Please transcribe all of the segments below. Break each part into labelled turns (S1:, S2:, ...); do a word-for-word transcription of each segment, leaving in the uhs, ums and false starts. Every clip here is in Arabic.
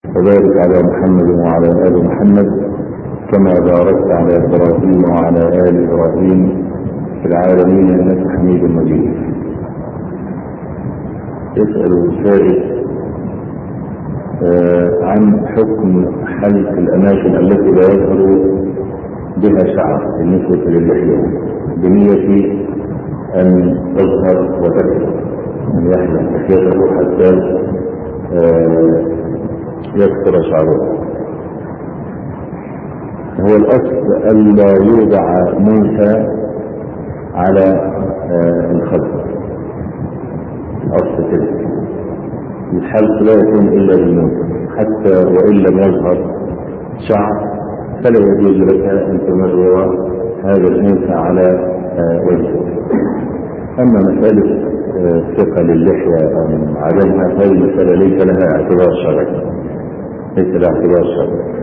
S1: وبارك على محمد وعلى آل محمد كما باركت على إبراهيم وعلى آل إبراهيم في العالمين إنك حميد مجيد. يسأل سائل آه عن حكم حلق الأماكن التي لا يظهر بها شعر بالنسبة للحية بنية أن تظهر وتكثر من يحلق لحيته حتى آه يكثر شعره. هو الأصل ألا يوضع موسى على آه الخلق، الأصل كده الحلق لا يكون إلا بالموسى، حتى وإن لم يظهر شعر فلا يجوز لك أن تمرر هذا الموسى على آه وجهك. أما مسألة آه ثقل اللحية أم عدمها فهي مسألة ليس لها اعتبار شرعي، ليس لها اعتبار شرعي.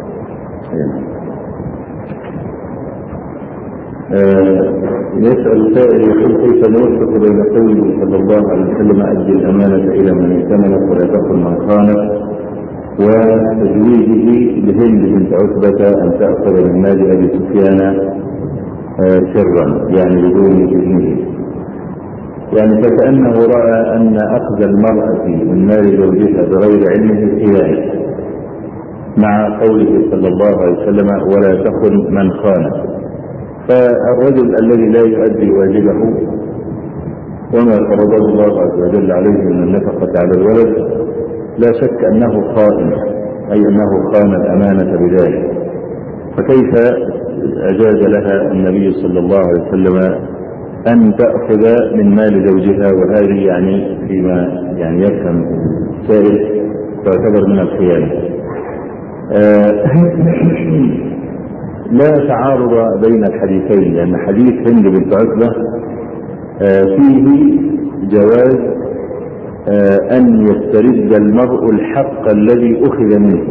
S1: آه يسأل سائل يقول كيف نوفق بين قوله صلى الله عليه وسلم أدي الأمانة إلى من ائتمنك ولا تكن من خانك، وتزويجه لهند بنت عتبة أن تأخذ من مال أبي سفيان آه سرا يعني بدون إذنه، يعني فكأنه رأى أن أخذ المرأة من مال زوجها بغير علمه خيانة، مع قوله صلى الله عليه وسلم ولا تخن من خانك. فالرجل الذي لا يؤدي واجبه وما فرضه الله عز وجل عليه من النفقة على الولد لا شك أنه خائن، أي أنه خان الأمانة بذلك. فكيف أجاز لها النبي صلى الله عليه وسلم أن تأخذ من مال زوجها، وهذه يعني فيما يعني يفهم سائل تعتبر من الخيانة. لا تعارض بين الحديثين، لأن حديث هند بنت عتبة فيه جواز أن يسترد المرء الحق الذي أخذ منه،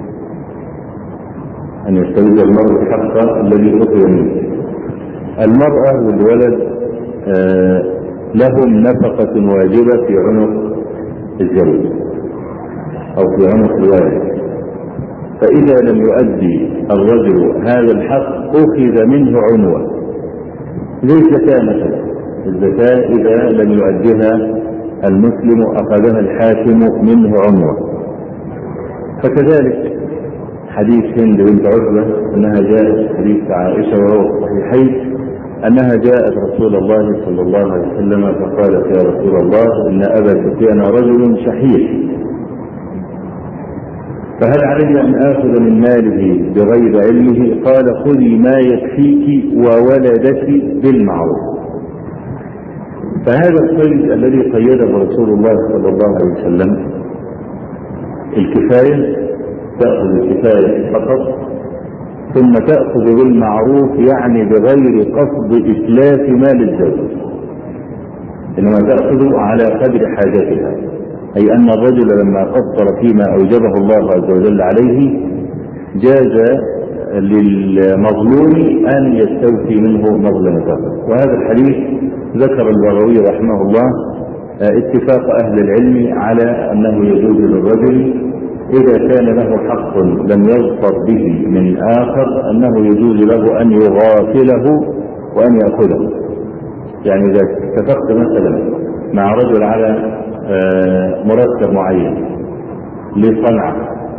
S1: أن يسترد المرء الحق الذي أخذ منه. المرأة والولد لهم نفقة واجبة في عنق الزوج أو في عنق الوالد، فإذا لم يؤدي الرجل هذا الحق أخذ منه عنوة، زي الزكاة مثلا، الزكاة إذا لم يؤديها المسلم أخذها الحاكم منه عنوة. فكذلك حديث هند بنت عتبة أنها جاءت حديث عائشة وهو الصحيحين أنها جاءت رسول الله صلى الله عليه وسلم فقالت يا رسول الله إن أبا سفيان رجل شحيح، فهل علي أن آخذ من ماله بغير علمه؟ قال خذي ما يكفيك وولدك بالمعروف. فهذا القيد الذي قيده رسول الله صلى الله عليه وسلم الكفاية، تأخذ الكفاية فقط، ثم تأخذ بالمعروف يعني بغير قصد إتلاف مال الزوج، إنما تأخذ على قدر حاجتها، أي أن الرجل لما قصر فيما أوجبه الله عز وجل عليه جاز للمظلوم أن يستوفي منه مظلمته. وهذا الحديث ذكر البغوي رحمه الله اتفاق أهل العلم على أنه يجوز للرجل إذا كان له حق لم يظفر به من آخر أنه يجوز له أن يغافله وأن يأخذه. يعني إذا اتفقت مثلا مع رجل على مرتب معين لصنعة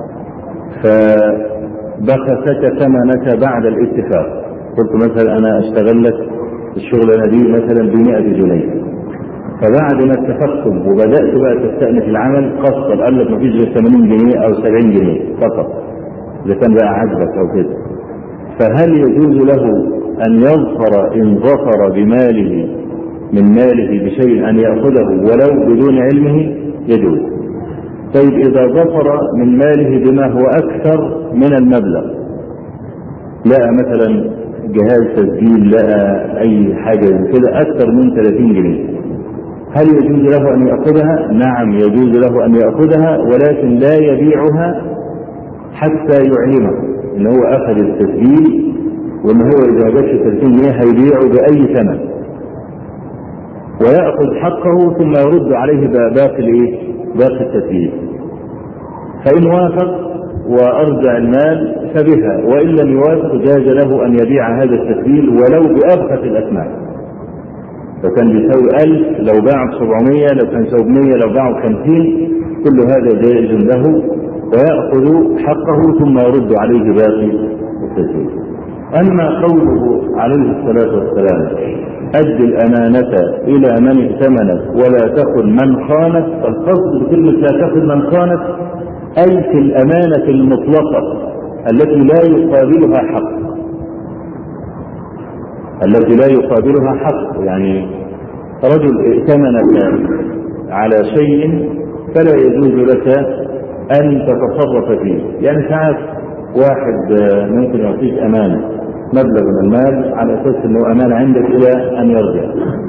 S1: فبخسك ثمنك بعد الاتفاق، قلت مثلا أنا أشتغل لك الشغلانة دي مثلا بمئة جنيه، فبعد ما اتفقتم وبدأت بقى تستأنف العمل قصر قال لك مفيش غير ثمانين جنيه أو سبعين جنيه فقط إذا كان بقى عجبك أو كده، فهل يجوز له أن يظفر إن ظفر بماله من ماله بشيء أن يأخذه ولو بدون علمه؟ يجوز. طيب إذا ظفر من ماله بما هو أكثر من المبلغ، لقى مثلا جهاز تسجيل، لقى أي حاجة كده أكثر من ثلاثين جنيه، هل يجوز له أن يأخذها؟ نعم يجوز له أن يأخذها، ولكن لا يبيعها حتى يعلمه إن هو أخذ التسجيل وإن هو إذا جاء ثلاثين جنيه هيبيعه بأي ثمن، ويأخذ حقه ثم يرد عليه باقي الايه؟ باقي التسجيل. فإن وافق وأرجع المال فبها، وإن لم يوافق جاز له أن يبيع هذا التسجيل ولو بأبخس الأثمان. لو كان بيساوي ألف لو باع بسبعمية، لو كان يساوي مية لو باع بخمسين، كل هذا جائز له، ويأخذ حقه ثم يرد عليه باقي التسجيل. أما قوله عليه الصلاة والسلام أد الأمانة إلى من ائتمنت ولا تخن من خانت، فالقصد بكلمة لا تخن من خانت أي في الأمانة المطلقة التي لا يقابلها حق، التي لا يقابلها حق. يعني رجل ائتمنك على شيء فلا يجوز لك أن تتصرف فيه. يعني ساعات واحد ممكن يعطيك أمانة مبلغ من المال على أساس أنه أمانة عندك إلى أن يرجع.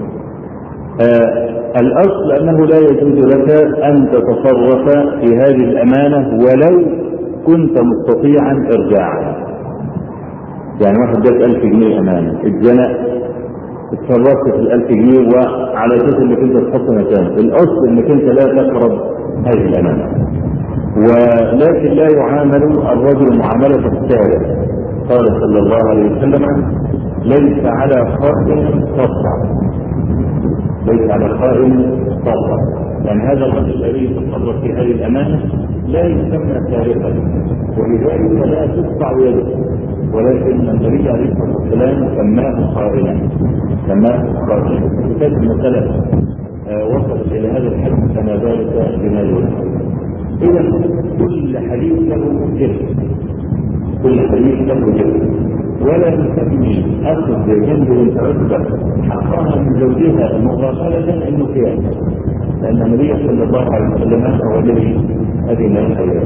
S1: آه الأصل أنه لا يجوز لك أن تتصرف في هذه الأمانة ولو كنت مستطيعا إرجاعها. يعني واحد جاك ألف جنيه أمانة، اتزنق، اتصرفت في الألف جنيه وعلى أساس أنك أنت تحط مكانه، الأصل أنك أنت لا تقرب هذه الأمانة. ولكن لا يعامل الرجل معاملة السارق. قال صلى الله عليه وسلم ليس على خائن صفع، ليس على خائن صفع. يعني هذا الرجل الذي يتصرف في هذه الأمانة لا يسمى سارقا، ولذلك لا تقطع يده، ولكن النبي عليه الصلاة والسلام سماه خائنا، سماه خائنا. وكانت المسألة وصلت إلى هذا الحد فما ذلك بما يوصل. إذا كل حديث له جهل، كل حديث له جهل، ولا تسمي أخذ جنب بنت عتبة حقها من زوجها مغافلة إنه خيانة، لأن النبي صلى الله عليه وسلم هو الذي أذن لها.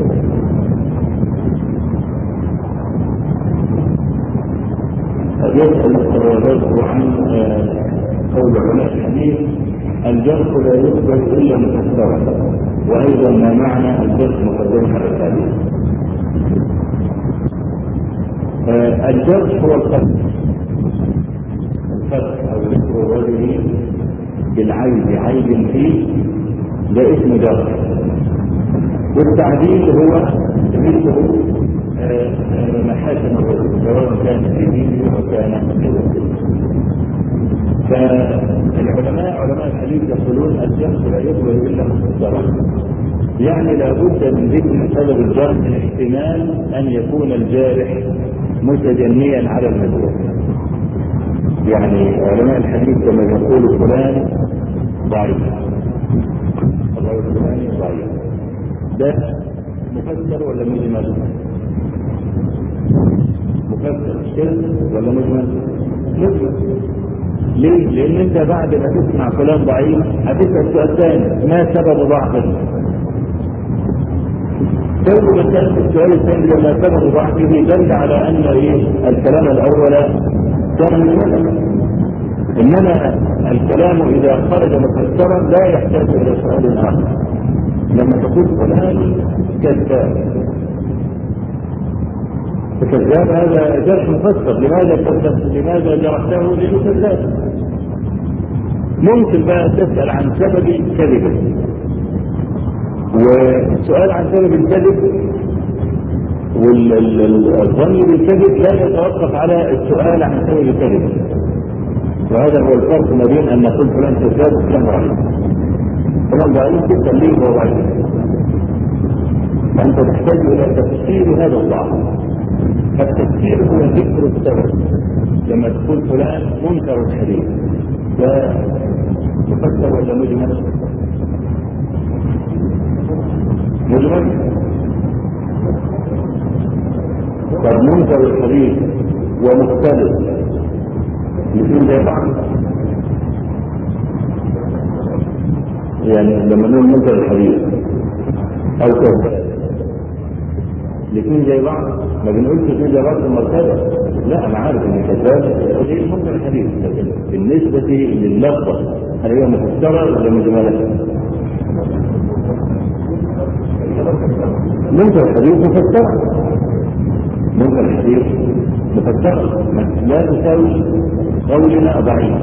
S1: يسأل الرجل عن قول علماء الحديث الجرح لا يقبل إلا مفسرا، وأيضا ما معنى الجرح مقدم على التعليم. الجرح هو القتل، القتل أو ذكر الرجل بالعيب عيب فيه ده اسم جرح، والتعديل هو مثله محاسن الرجل سواء كان في دينه وكان في وجهه. فالعلماء علماء الحديث يقولون الجرح لا يقبل الا مفسرا، يعني لابد من ذكر سبب الجرح احتمال ان يكون الجارح متجنيا على المجروح. يعني علماء الحديث لما يقول فلان ضعيف، الرجل الفلاني ضعيف، ده مفسر ولا مجمل؟ مفسر ولا مجمل؟ مجمل. ليه؟ لأن أنت بعد ما تسمع فلان ضعيف هتسأل سؤال ثاني، ما سبب ضعفه؟ لو ما سألت السؤال الثاني ما سبب ضعفه دل على أن إيه؟ الكلام الأول كان مجملا. إنما الكلام إذا خرج مفسرا لا يحتاج إلى سؤال آخر. لما تقول فلان كذاب، فكذاب هذا جرح مفسر، لماذا كذب؟ لماذا جرحته؟ لأنه كذاب. ممكن بقى تسأل عن سبب كذبه، والسؤال عن سبب الكذب والظن بالكذب لا يتوقف على السؤال عن سبب الكذب. وهذا هو الفرق ما بين أن نقول فلان كذاب وفلان ضعيف. فلان ضعيف تسأل ليه هو ضعيف؟ فأنت تحتاج إلى تفسير هذا الضعف. التفسير هو ذكر السبب. لما تقول فلان منكر الحديث ده مفسر ولا مجمل؟ مجمل. طب منكر الحديث ومختلف يكون زي بعض؟ يعني لما نقول منكر الحديث او كذا الاثنين زي بعض، ما بنقولش في جواب المرتبه، لا انا عارف ان كذاب غير منكر الحديث، لكن بالنسبه لللفظه هل هي مفسره ولا مجمله؟ منكر الحديث مفسره، منكر الحديث مفسره لا تساوي قولنا ضعيف.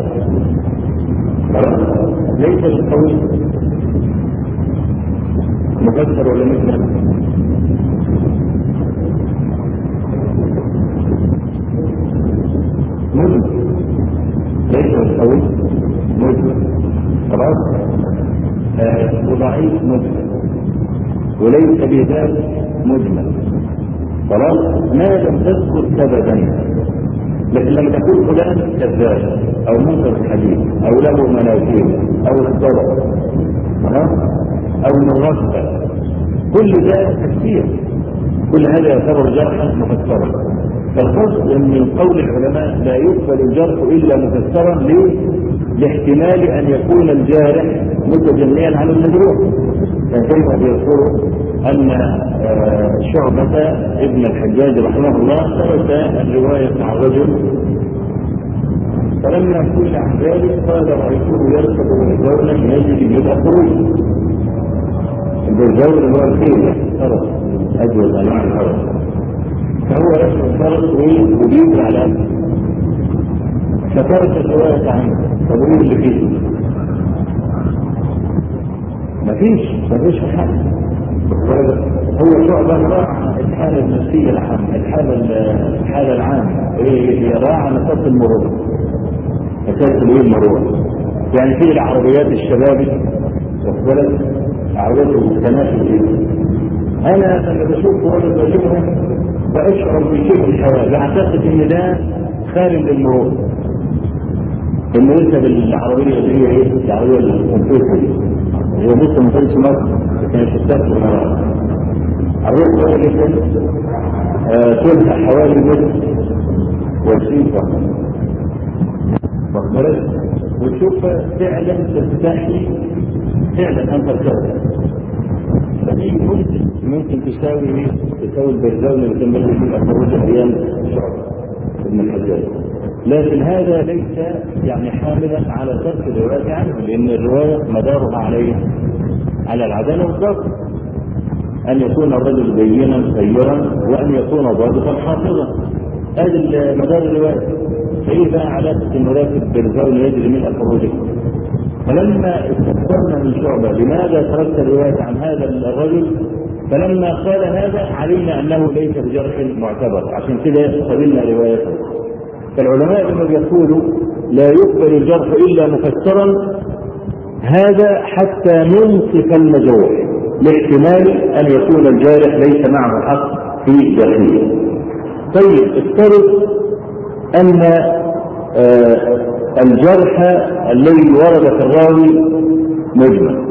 S1: ليس القول مفسر ولا مجمل؟ قوي مجمل، خلاص، آه وضعيف مجمل، وليس بذلك مجمل، خلاص، ما لم تذكر سببا. لكن لما تقول فلان كذاب او منكر الحديث او له مناكير او اختلط، خلاص، او مرتب، كل ده تفسير، كل هذا يعتبر جرحا مفسرا. فالقصد ان من قول العلماء لا يقبل الجرح الا مفسرا. ليه؟ لاحتمال ان يكون الجارح متجنيا على المجروح. يعني كيف بيذكروا ان شعبة ابن الحجاج رحمه الله ترك الرواية عن رجل، فلما سئل عن ذلك قال رايته يركب بالزولا يجري بالافروج. الزول هو الخيل، فرس، اجود انواع الفرس، فهو يركب فرس ويجري على أمره، فترك الرواية عنه. فبقول اللي فيه مفيش مفيش حاجة. هو شعبة راعى الحالة النفسية العامة، الحالة الحالة العامة، هي راعى نفس المرور، أساس الايه المرور. يعني في العربيات الشبابي والولد عربيات التنافس، أنا لما بشوفه وأنا بشوفه بأشعر بشيء الحياة، بعتقد إن ده خارج للمرور. إنه يركب العربية اللي هي إيه؟ العربية الكمبيوتر دي، هي لسه ما كانش مصر، كانت تستخدم مرة. عربية قوية جدا، طولها حوالي متر وعشرين سم، واخد، وتشوفها فعلا تستحي فعلا أن تركبها. فدي ممكن ممكن تساوي ايه؟ تساوي البرزاوي اللي كان بيجي في الأفروج أيام الشعب ابن الحجاج. لكن هذا ليس يعني حاملا على ترك الرواية عنه، لأن الرواية مدارها عليه على العدالة والضبط، أن يكون الرجل بينا خيرا وأن يكون ضابطا حافظا. هذا مدار الرواية. فإيه بقى علاقة إنه راكب برزاوي يجري من الأفروج؟ فلما استفسرنا من شعبة لماذا تركت الرواية عن هذا الرجل، فلما قال هذا علمنا أنه ليس بجرح معتبر، عشان كده قبلنا روايته. فالعلماء لما بيقولوا لا يقبل الجرح إلا مفسرا، هذا حتى ننصف المجروح لاحتمال أن يكون الجارح ليس معه حق في جرحه. طيب افترض أن آه الجرح الذي ورد في الراوي مجمل،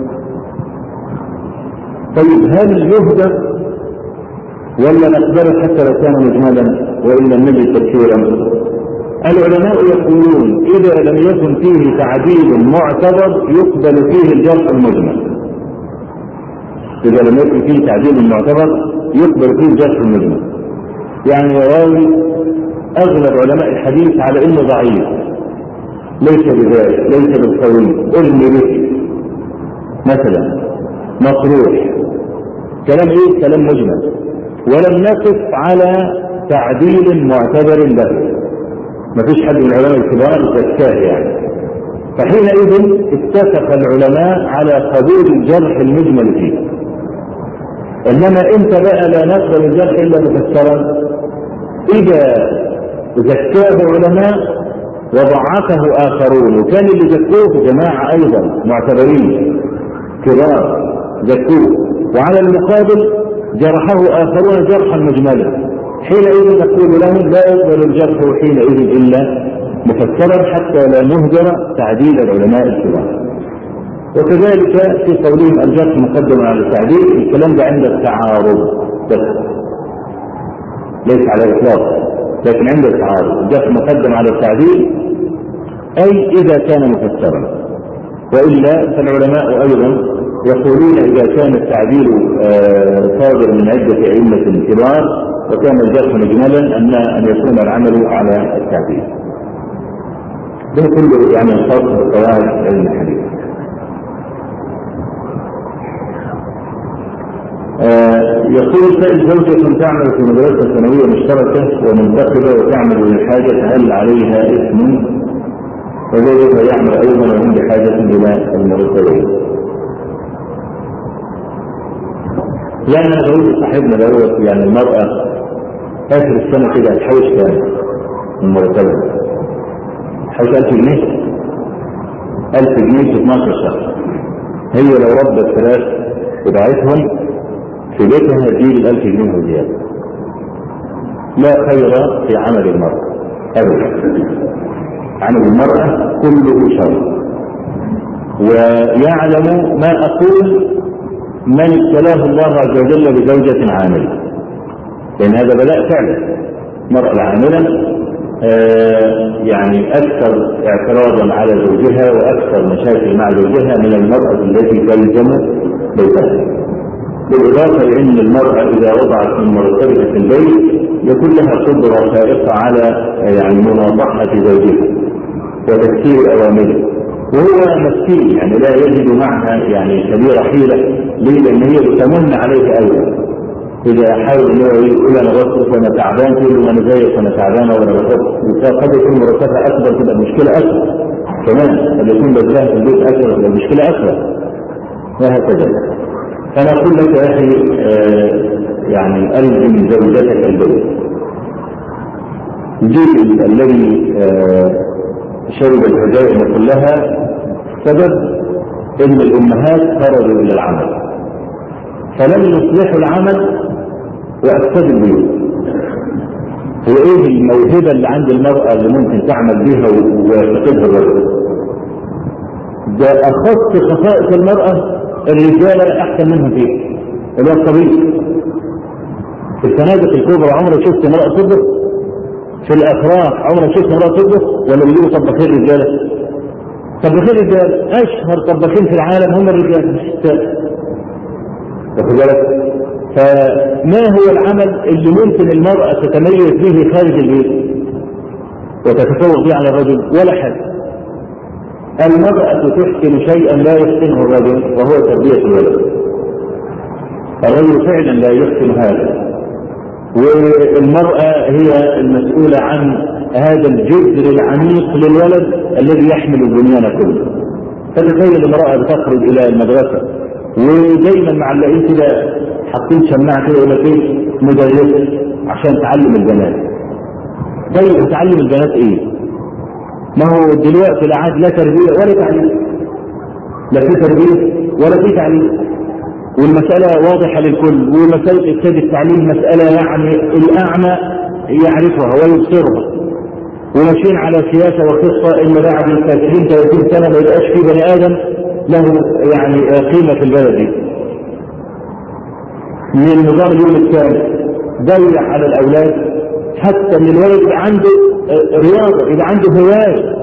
S1: طيب هل يهدر ولا نقبله حتى لو كان مجملا وإلا نجد تفسيرا؟ العلماء يقولون إذا لم يكن فيه تعديل معتبر يقبل فيه الجرح المجمل. إذا لم يكن فيه تعديل معتبر يقبل فيه الجرح المجمل. يعني راوي أغلب علماء الحديث على إنه ضعيف، ليس بذلك، ليس بالقوي، علم به مثلا، مطروح، كلام ايه؟ كلام مجمل، ولم نقف على تعديل معتبر له، ما فيش حد من العلماء الكبار زكاه يعني. فحينئذ اتفق العلماء على قبول الجرح المجمل فيه. انما انت بقى لا نقبل الجرح الا مفسرا اذا زكاه علماء وضعفه آخرون، وكان اللي زكوه جماعة أيضا معتبرين كبار زكوه، وعلى المقابل جرحه آخرون جرحا مجملا، حينئذ نقول لهم لا يقبل الجرح حينئذ إلا مفسرا حتى لا نهدر تعديل العلماء الكبار. وكذلك في قولهم الجرح مقدم على التعديل، الكلام ده عند التعارض بس، ليس على الإطلاق، لكن عند التعارض الجرح مقدم على التعديل أي إذا كان مفسرا. وإلا فالعلماء أيضا يقولون إذا كان التعديل صادر من عدة أئمة كبار وكان الجرح مجملا أن أن يكون العمل على التعديل. ده كله يعني خاص بقواعد علم الحديث. آه يقول سائل زوجة تعمل في مدرسة ثانوية مشتركة ومنتخبة وتعمل لحاجة هل عليها اسم؟ وزوجها يعمل أيضا وهم بحاجة إلى المرتبين. يعني أنا بقول صاحبنا دوت يعني المرأة آخر السنة كده هتحوش كام من مرتبها؟ حوش ألف جنيه ألف جنيه في اثناشر شهر. هي لو ربت ثلاث بضاعتهم في بيتها هتجيب الألف جنيه وزيادة. لا خير في عمل المرأة أبدا. عمل المرأة كله شر. ويعلم ما أقول من ابتلاه الله عز وجل بزوجة عاملة، لأن هذا بلاء فعلا. المرأة العاملة آه يعني أكثر اعتراضا على زوجها وأكثر مشاكل مع زوجها من المرأة التي تلزم بيتها. بالإضافة لأن المرأة إذا وضعت من مرتبة البيت يكون لها قدرة فائقة على يعني مناصحة زوجها وتفسير أوامره، وهو مسكين يعني لا يجد معها يعني كبيرة حيلة. ليه؟ لأن هي بتمن عليه أولا. إذا حاول أنه يقول أنا بصرف وأنا تعبان، تقول له أنا زيك وأنا تعبانة وأنا بصرف، قد يكون مرتبها أكبر تبقى المشكلة أكبر كمان، قد يكون بذلها في البيت أكبر تبقى المشكلة أكبر، وهكذا. فأنا أقول لك يا أخي آه يعني ألزم زوجتك البيت. الجيل الذي آه شرب الهجائم كلها سبب ان الامهات خرجوا الى العمل فلم يصلحوا العمل وافسدوا البيوت. هو ايه الموهبه اللي عند المراه اللي ممكن تعمل بها وتفقدها الرجل؟ ده اخص خصائص المراه الرجال احسن منهم فيه، اللي هو الطبيب. في الفنادق الكبرى عمرك شفت امراه تطبخ؟ في الافراح عمرك شفت امراه تطبخ؟ ولا بيجيبوا طباخين رجاله؟ طباخين رجال، اشهر طباخين في العالم هم الرجال مش الستات. واخد بالك؟ فما هو العمل اللي ممكن المراه تتميز به خارج البيت وتتفوق به على الرجل؟ ولا حاجه. المراه تحسن شيئا لا يحسنه الرجل وهو تربيه الولد. الرجل فعلا لا يحسن هذا، والمرأة هي المسؤولة عن هذا الجذر العميق للولد الذي يحمل البنيان كله. فتخيل المرأة بتخرج إلى المدرسة ودايما معلقين كده حاطين شماعة كده يقول لك ايه مدرسة عشان تعلم البنات. طيب تعلم البنات ايه؟ ما هو دلوقتي لا عاد لا تربية ولا تعليم، لا في تربية ولا في تعليم، والمسألة واضحة للكل. ومسألة إفساد التعليم مسألة يعني الأعمى يعرفها ويبصرها، وماشيين على سياسة وخطة إن بعد الثلاثين ثلاثين سنة ما يبقاش في بني آدم له يعني قيمة في البلد دي. من النظام اليوم الثاني ضيع على الأولاد، حتى ان الولد يبقى عنده رياضة، يبقى عنده هواية.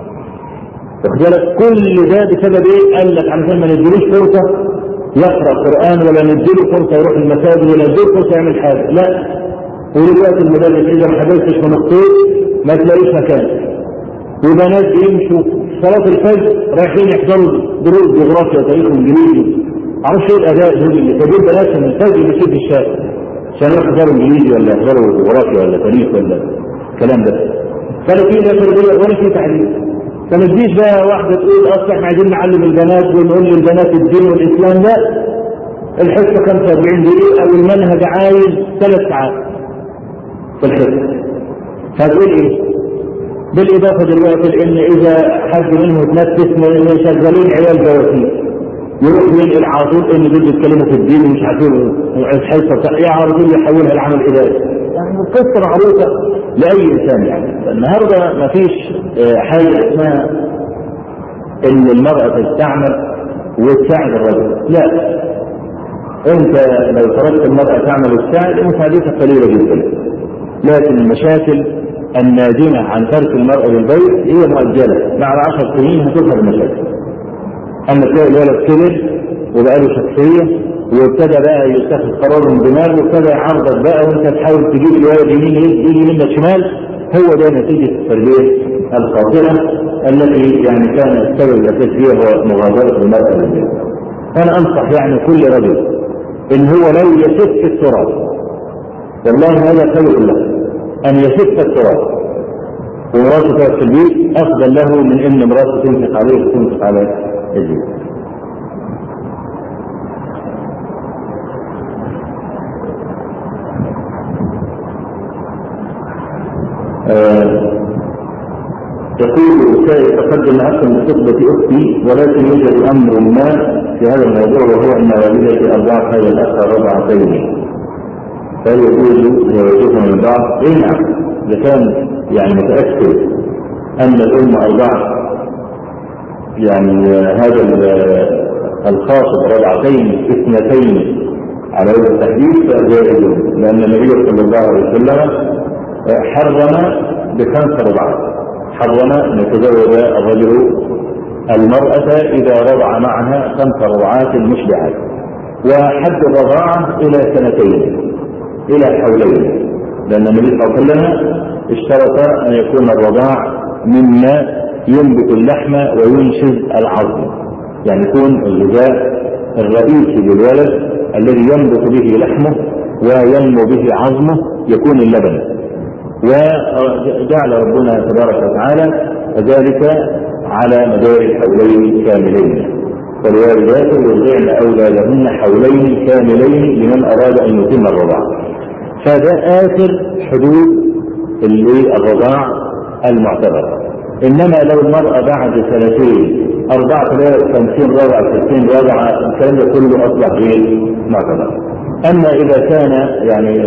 S1: واخد كل ده بسبب ايه؟ قال لك علشان ما نديلوش فرصة يقرأ قرآن، ولا نديله فرصة يروح المساجد، ولا نديله فرصة يعمل حاجة. لا، ودلوقتي المدرس إذا ما حضرتش من الصيف ما تلاقيش مكان، وبنات يمشوا صلاة الفجر رايحين يحضروا دروس جغرافيا وتاريخ انجليزي. معرفش ايه الاداء دول اللي تجيب بنات من الفجر بيسيب في الشارع عشان يحضروا انجليزي ولا يحضروا جغرافيا ولا تاريخ ولا الكلام ده. فلا في لا تربية ولا في تعليم. فما تجيش بقى واحدة تقول اصل احنا عايزين نعلم البنات ونقول للبنات الدين والاسلام. لا، الحصة خمسة وأربعين دقيقة والمنهج عايز ثلاث ساعات في الحصة. هتقول ايه؟ بالاضافة دلوقتي لان اذا حد منهم اتنفس شغالين عيال جواسيس يروح ينقل على طول ان دول بيتكلموا في الدين ومش عارفين الحصة ايه على طول يحولها لعمل اداري. يعني قصة معروفة لاي انسان. يعني النهارده ما فيش حاجة اسمها ان المرأة تستعمل وتساعد الرجل. لا، انت لو تركت المرأة تعمل وتساعد مساعدتها قليلة جدا، لكن المشاكل الناجمة عن ترك المرأة للبيت هي مؤجلة. بعد عشر سنين هتظهر المشاكل. أما تلاقي الولد كبر وبقى له شخصية وابتدى بقى يتخذ قرار من دماغه وابتدى يعرضك بقى وانت تحاول تجيب الولد يمين يجي منك شمال. هو ده نتيجة التربية الخاطئة التي يعني كان السبب الأساسي فيها هو مغادرة المرأة للبيت. أنا أنصح يعني كل رجل إن هو لو يسف التراب، والله هذا خير له أن يسف التراب ومراته تقعد في البيت أفضل له من إن مراته تنفق عليه وتنفق على البيت. آه يقول سيتقدم أكثر من خطبة أختي، ولكن يوجد أمر ما في هذا الموضوع، وهو أن والدتي أرضعت هذا الأخ رضعتين، فهل يجوز زواجهما من بعض؟ إيه نعم، إذا كان يعني متأكد أن الأم أرضعت يعني هذا الخاطب رضعتين اثنتين على وجه التحديد فجائز، لأن النبي صلى الله عليه وسلم حرم بخمس رضعات، حرم أن يتزوج الرجل المرأة إذا رضع معها خمس رضعات مشبعات، وحد الرضاعة إلى سنتين إلى حولين، لأن النبي صلى الله عليه وسلم اشترط أن يكون الرضاع مما ينبت اللحم وينشز العظم، يعني يكون الغذاء الرئيسي للولد الذي ينبت به لحمه وينمو به عظمه يكون اللبن. وجعل ربنا تبارك وتعالى ذلك على مدار الحولين كاملين، والوالدات يرضعن أولادهن حولين كاملين لمن أراد أن يتم الرضاعة. فده آخر حدود الرضاع المعتبر. إنما لو المرأة بعد سنتين أربعة وخمسين رضعة ستين رضعة الكلام ده كله أصبح غير معتبر. أما إذا كان يعني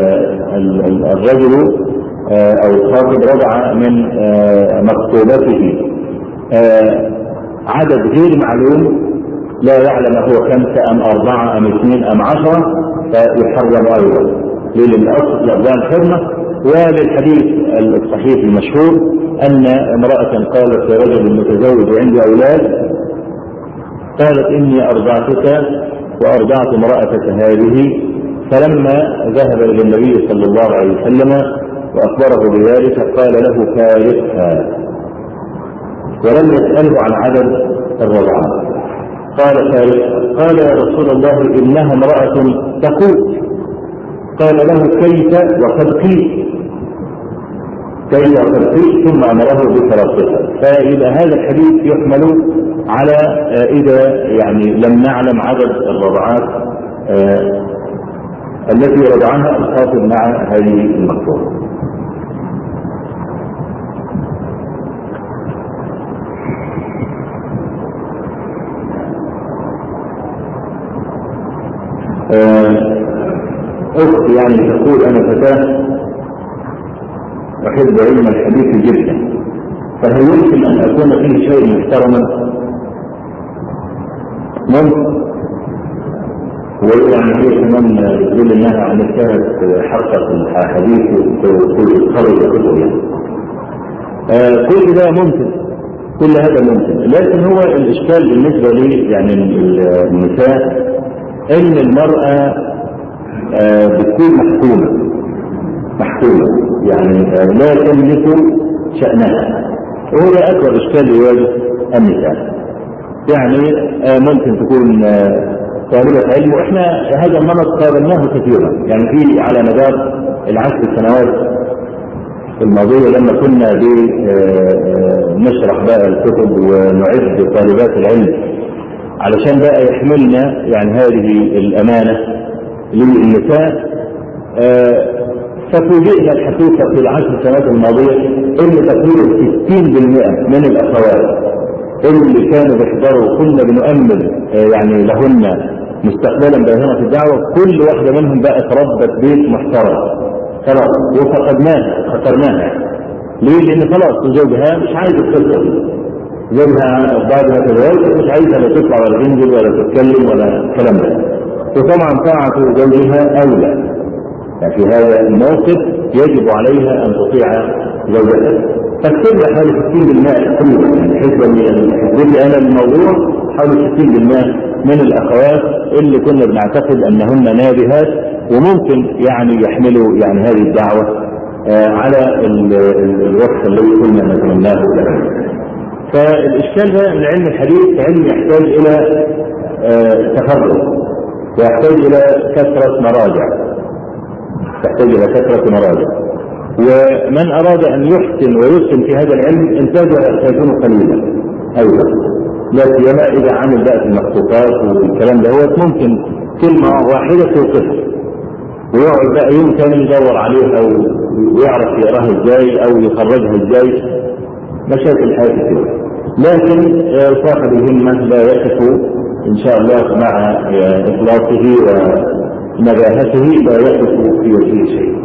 S1: الرجل أو الخاطب رضع من مخطوبته عدد غير معلوم، لا يعلم هو خمسة أم أربعة أم اثنين أم عشرة، فيحرم أيضا للأصل لأبوان الحرمة. وللحديث الصحيح المشهور أن امرأة قالت لرجل متزوج عندي أولاد، قالت إني أرضعتك وأرضعت امرأتك هذه، فلما ذهب إلى النبي صلى الله عليه وسلم وأخبره بذلك قال له فارقها، ولم يسأله عن عدد الرضعات، قال فارقها. قال يا رسول الله إنها امرأة تقول. قال له كيف وقد قيل، كيف وقد قيل، ثم أمره بفراقها. فإذا هذا الحديث يحمل على إذا يعني لم نعلم عدد الرضعات التي رضعها الخاطب مع هذه المخطوبة. أخت يعني تقول أنا فتاة أحب علم الحديث جدا، فهل يمكن أن أكون فيه شيء محترما؟ ممكن. ويعني هي كمان تقول إنها عن كانت حلقة الحديث وكل خرج كتب يعني. آه كل ده ممكن، كل هذا ممكن، لكن هو الإشكال بالنسبة لي يعني النساء إن المرأة آه بتكون محكومة محكومة يعني آه لا تملك شأنها، وهو أكبر إشكال يواجه النساء. يعني آه ممكن تكون آه طالبة علم، وإحنا هذا النمط قابلناه كثيرا يعني في على مدار العشر سنوات الماضية لما كنا نشرح بقى الكتب ونعد طالبات العلم علشان بقى يحملنا يعني هذه الأمانة للنساء. ففوجئنا الحقيقة في العشر سنوات الماضية إن تقريبا ستين بالمئة من الأخوات اللي كانوا بيحضروا كنا بنؤمل يعني لهن مستقبلا باهرة في الدعوة، كل واحدة منهم بقت ربة بيت محترم خلاص، وفقدناها خسرناها. ليه؟ لأن خلاص زوجها مش عايز تخسر، زوجها بعد ما تزوجت مش عايزها لا تطلع ولا تنزل ولا تتكلم ولا الكلام ده، وطبعا طاعة زوجها أولى. يعني في هذا الموقف يجب عليها أن تطيع زوجها. فاكتب حوالي ستين بالمئة تقريبا يعني حسبا لي أنا الموضوع حوالي ستين بالمئة من الأخوات اللي كنا بنعتقد أنهن نابهات وممكن يعني يحملوا يعني هذه الدعوة آه على الوقت الذي كنا نتمناه له. فالإشكال ده أن علم الحديث علم يحتاج إلى آه تفرد، ويحتاج إلى كثرة مراجع، يحتاج إلى كثرة مراجع. ومن أراد أن يحسن ويحسن في هذا العلم إنتاجه سيكون قليلا أيضا، لا سيما إذا عمل بقى في المخطوطات والكلام ده، هو ممكن كلمة واحدة توقفها ويقعد بقى يوم كامل يدور عليها ويعرف يقراها ازاي أو يخرجها ازاي. مشاكل الحياة كثيرة. لكن صاحب الهمة لا يقف إن شاء الله مع إخلاصه ونباهته لا يقف في وجهه شيء.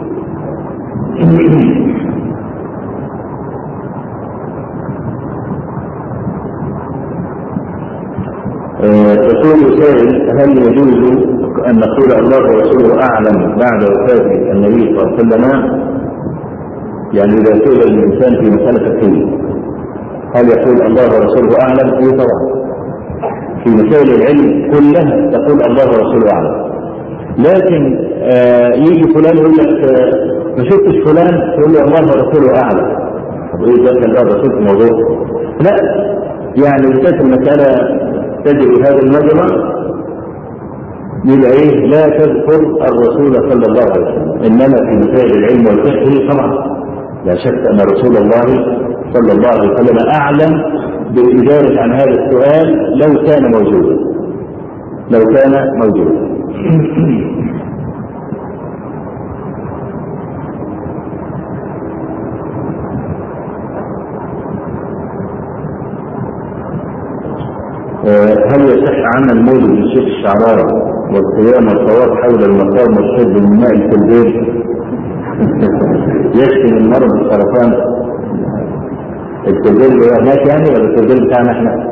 S1: يقول سائل: هل يجوز أن نقول الله ورسوله أعلم بعد وفاة النبي صلى الله عليه وسلم؟ يعني إذا سئل الإنسان في مسألة الدين هل يقول الله ورسوله أعلم؟ إيه طبعا. في مسائل العلم كلها تقول الله ورسوله أعلم. لكن آه يجي فلان يقول لك آه ما شفتش فلان، يقول له الله ورسوله أعلم. طب إيه ده الله ورسوله في الموضوع؟ لا، يعني إذا كانت المسألة تجري هذا المجرى يبقى ايه؟ لا تذكر الرسول صلى الله عليه وسلم، انما في مسائل العلم والفقه طبعا لا شك ان رسول الله صلى الله عليه وسلم اعلم بالاجابه عن هذا السؤال لو كان موجودا لو كان موجودا. هل يصح عمل مولد الشيخ الشعراوي والقيام والطواف حول المقام والشرب من ماء الكلبين يشفي من مرض السرطان؟ الكلبين اللي هناك يعني ولا الكلبين بتاعنا احنا؟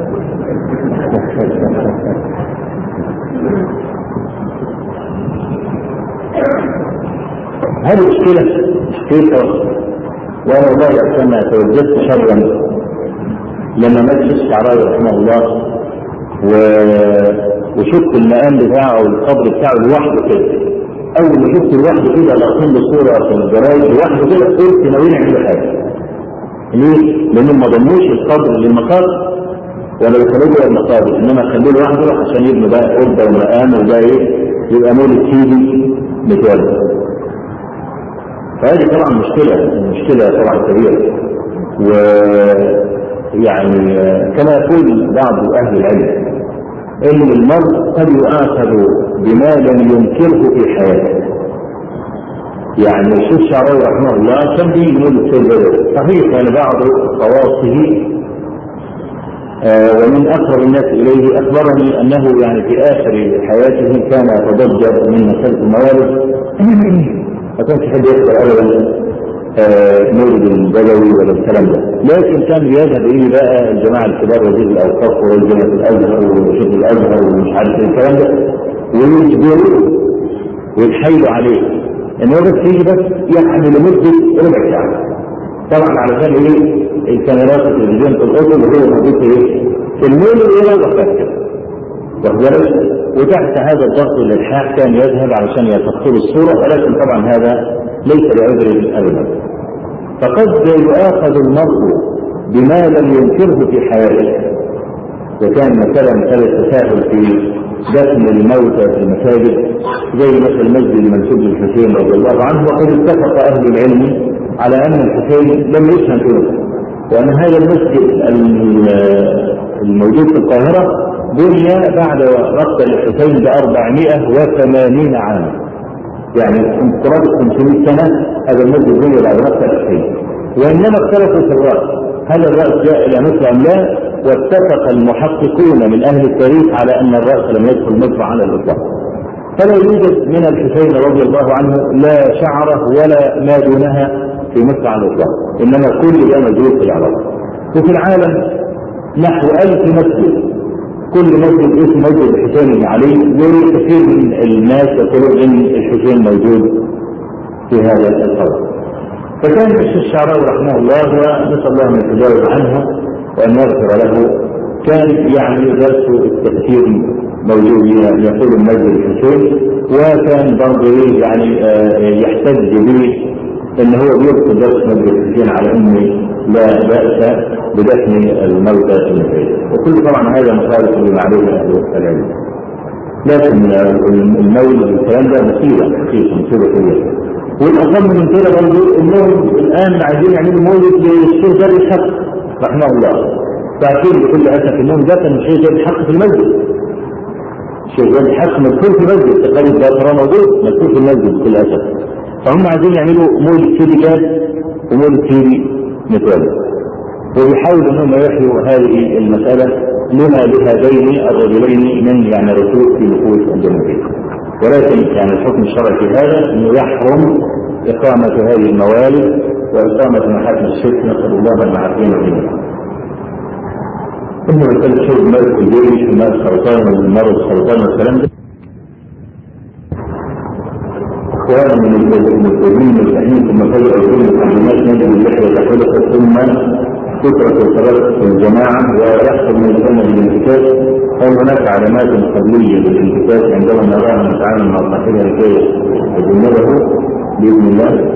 S1: هذه مشكلة مشكلة وانا والله كما توجدت شرا لما مات الشيخ الشعراوي رحمه الله و... وشفت المقام بتاعه والقبر بتاعه لوحده كده. اول ما شفت لوحده كده لقيت له صوره في الجرايد لوحده كده قلت ناويين يعملوا حاجه. ليه؟ لانهم ما ضموش القبر للمقابر ولا يخرجوا المقابر، انما خلوه لوحده عشان يبنوا بقى قبه ومقام وده ايه؟ يبقى مولد سيدي متولد. فهذه طبعا مشكله مشكله طبعا كبيره. و يعني كما يقول بعض أهل العلم إن المرء قد يؤاخذ بما لم ينكره في حياته. يعني الشيخ الشعراوي رحمه الله كان بيجي يقول السيد صحيح كان بعض خواصه آه ومن أقرب الناس إليه أخبرني أنه يعني في آخر حياته كان يتضجر من مسألة الموالد ما كانش حد يقدر أبدا مولد البدوي ولا الكلام ده، لكن كان بيذهب اليه بقى الجماعه الكبار وزير الاوقاف ورجال الازهر وشيخ الازهر ومش عارف ايه الكلام ده ويجبروه ويتحايلوا عليه ان هو بس يجي بس يعني لمده ربع ساعه. طبعا علشان ايه؟ الكاميرات التلفزيون في الاوضه اللي هو موجود في ايه؟ في المولد يروح بس كده. وتحت هذا الضغط والالحاح كان يذهب علشان يتخطب الصوره، ولكن طبعا هذا ليس بعذر ابدا. فقد يؤاخذ المرء بما لم ينكره في حياته. وكان مثلا مثل التساهل في دفن الموتى في المساجد زي مثل المسجد المنسوب للحسين رضي الله عنه، وقد اتفق اهل العلم على ان الحسين لم يسهل فيه، وان هذا المسجد الموجود في القاهره بني بعد مقتل الحسين بأربعمائة وثمانين عاما، يعني قرابة خمسمائة سنة هذا المسجد بني بعد مقتل الحسين. وإنما اختلفوا في الرأس، هل الرأس جاء إلى مصر أم لا؟ واتفق المحققون من أهل التاريخ على أن الرأس لم يدخل مصر على الإطلاق. فلا يوجد من الحسين رضي الله عنه لا شعره ولا ما دونها في مصر على الإطلاق، إنما كل ده موجود في العراق. وفي العالم نحو ألف مسجد، كل مسجد اسم مسجد الحسين بن علي، وكثير من الناس يقولون ان الحسين موجود في هذا القبر. فكان الشيخ الشعراوي رحمه الله ونسال الله ان يتجاوز عنه وان يغفر له، كان يعني درس التفسير موجود يقول المسجد الحسين، وكان برضه يعني يحتج به ان هو بيذكر درس مسجد الحسين على انه لا بأس بدفن الموتى في المساجد، وكل طبعا هذا مخالف لما عليه اهل العلم. لكن المولد والكلام ده مصيبه حقيقه مصيبه كبيره. والاهم من كده برضه انهم الان عايزين يعملوا مولد للشيخ جابر الحق رحمه الله. تعرفون بكل اسف انهم دفنوا الشيخ جابر الحق في المسجد. الشيخ جابر الحق مذكور في المسجد، تقريبا ده موجود مذكور في المسجد بكل اسف. فهم عايزين يعملوا مولد سيدي جاد ومولد سيدي متولد. وبيحاولوا انهم يحيوا هذه المساله لما لهذين الرجلين من يعني رسول في نفوس الجمهوريه. ولكن يعني الحكم الشرعي في هذا انه يحرم اقامه هذه الموالد واقامه محاكم الشرك، نسال الله المعافين منه. ثم مساله شرب ماء الجيش وماء السرطان والمرض السرطان والكلام ده اخوانا من المسلمين المسلمين ثم فجأة كل المحرمات نجد اللحية تحولت ثم كثرة الصلاة في الجماعة ويحصل من السنة بالانتكاس. هل هناك علامات قبلية للانتكاس عندما نراها نتعامل مع صاحبها لكي يتجنبه بإذن الله؟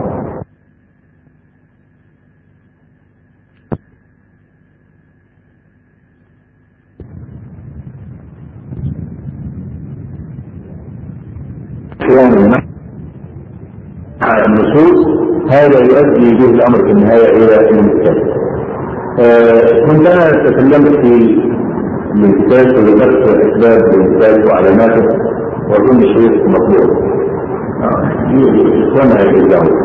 S1: النصوص هذا يؤدي به الامر في النهايه الى الانتكاس. آه كنت انا تكلمت في الانتكاس وذكرت اسباب الانتكاس وعلاماته واظن الشريط مطلوب. اخوانا يجاوب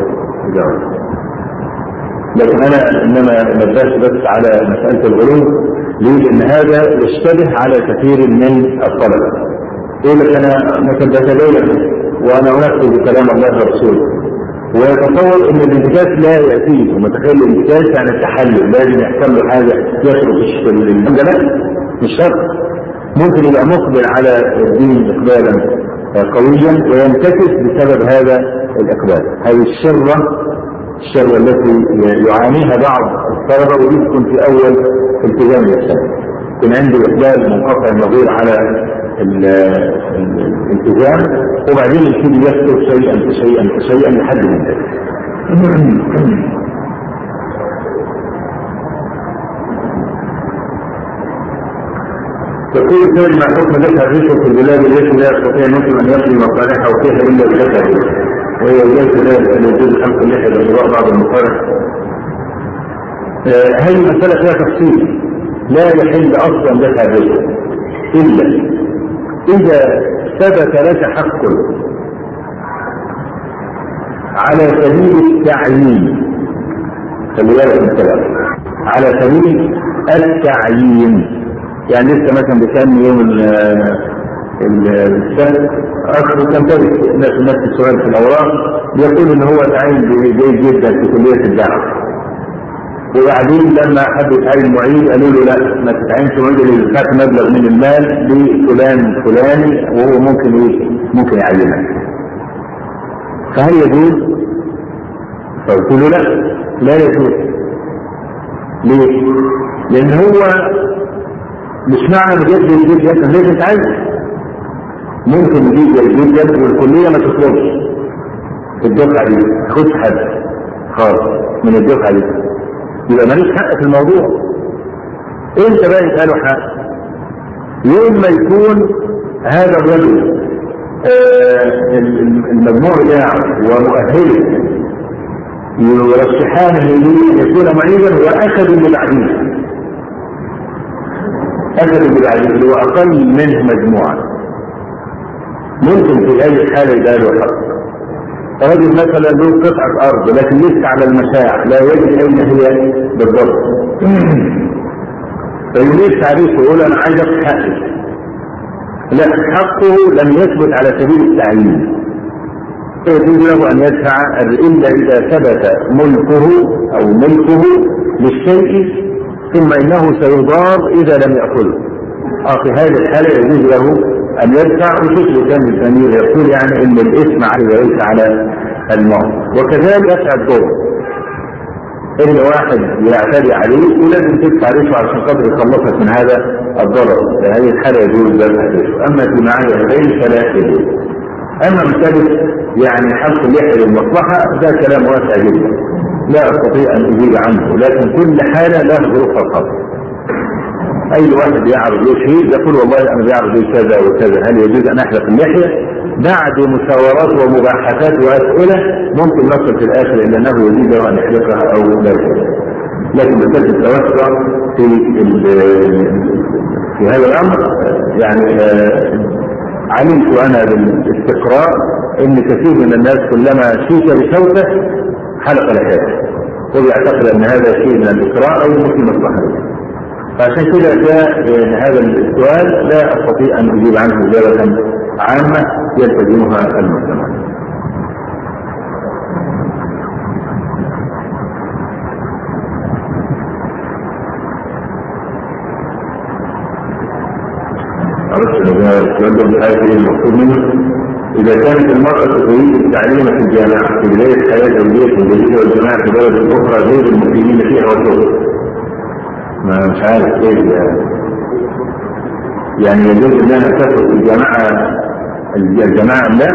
S1: لكن انا انما نبهت بس على مساله الغلو ليه؟ لان هذا يشتبه على كثير من الطلبه. يقول لك انا متبتدين وانا انفذ كلام الله ورسوله ويتصور ان الانتكاس لا ياتيه ومتخيل الانتكاس يعني التحلل لازم يحصل له حاجه يشرب في الدم. لا مش شرط، ممكن يبقى مقبل على الدين اقبالا قويا وينتكس بسبب هذا الاقبال. هذه الشره الشره التي يعانيها بعض الطلبه ودي تكون في اول التزام الاسلام، يكون عنده اقبال منقطع النظير على الالتزام وبعدين يبتدي يكتب شيئا فشيئا فشيئا لحد من ذلك. تقول سيد مع حكم دفع الرشوة في البلاد التي لا يستطيع المسلم ان يقضي مصالحه فيها الا بدفع الرشوة، وهي ولايه ذلك ان يجوز خلق اللحيه لارضاء بعض المصالح. هذه المساله فيها تفصيل. لا يحل اصلا دفع الرشوة الا إذا ثبت لك حق على سبيل التعيين. خلي بالك من الكلام، على سبيل التعيين. يعني لسه مثلا بكام يوم السنة أخذ تنتبه الناس نفس السؤال في الأوراق يقول إن هو تعين جيد جدا في كلية الدعوة، وبعدين لما حب يتعين معيد قالوا له لا ما تتعينش معيد اللي دفعت مبلغ من المال لفلان الفلاني وهو ممكن ايه ممكن يعينك. فهل يجوز؟ فقلت له لا لا يجوز. ليه؟ لان هو مش معنى مجدد جدا لازم تعين، ممكن يجيب جدا والكليه ما تطلبش الدفعه دي ما تاخدش حد خالص من الدفعه دي، يبقى ماليش حق في الموضوع. انت بقى يسأله حق يوم ما يكون هذا الرجل آه المجموع بتاعه ومؤهله يرشحانه لي يكون معيدا واخذ اللي بعديه اخذ اللي بعديه اللي هو اقل منه مجموعه، ممكن في هذه الحاله يبقى له حق. رجل مثلا له قطعة أرض لكن لسه على المشاع لا يدري أين هي بالضبط، فيريد تعريفه يقول أنا عايز أخذ حقي. لا، حقه لم يثبت على سبيل التعيين، يجوز له أن يدفع إلا إذا ثبت ملكه أو ملكه للشيء ثم إنه سيضار إذا لم يأخذه. في هذه الحالة يجوز له أن يدفع. وشكل كان الأمير يقول يعني إن الإثم عليه وليس على المال، وكذلك يدفع الضر. إن واحد يعتدي عليه ولازم تدفع رشوة عشان قدر يخلصك من هذا الضرر، في هذه الحالة يجوز دفع الرشوة. أما في معاني الغير فلا يجوز. أما مسألة يعني حق اللحية للمصلحة ده كلام واسع جدا لا أستطيع أن أجيب عنه، لكن كل حالة لها ظروفها الخاصة. أي واحد يعرض له شيء يقول والله أنا بيعرض لي كذا وكذا، هل يجوز أن أحلق اللحية؟ بعد مشاورات ومباحثات وأسئلة ممكن نصل في الآخر إلى أنه يجوز أن يحلقها أو لا يجوز. لكن مسألة التوسع في في هذا الأمر يعني علمت أنا بالاستقراء إن كثير من الناس كلما شيك بشوكة حلق لحيته، ويعتقد أن هذا شيء من الإكراه أو في مصلحته. فعشان كده جاء هذا السؤال لا أستطيع أن أجيب عنه إجابة عامة يلتزمها المجتمع. السؤال هذه المقصود منه: إذا كانت المرأة تريد التعليم في الجامعة في بداية حياة زوجية جديدة والجماعة في بلد أخرى غير المسلمين فيها والشغل، ما مش عارف إيه يعني يجوز أنها تدخل في الجامعة الجماعة لا؟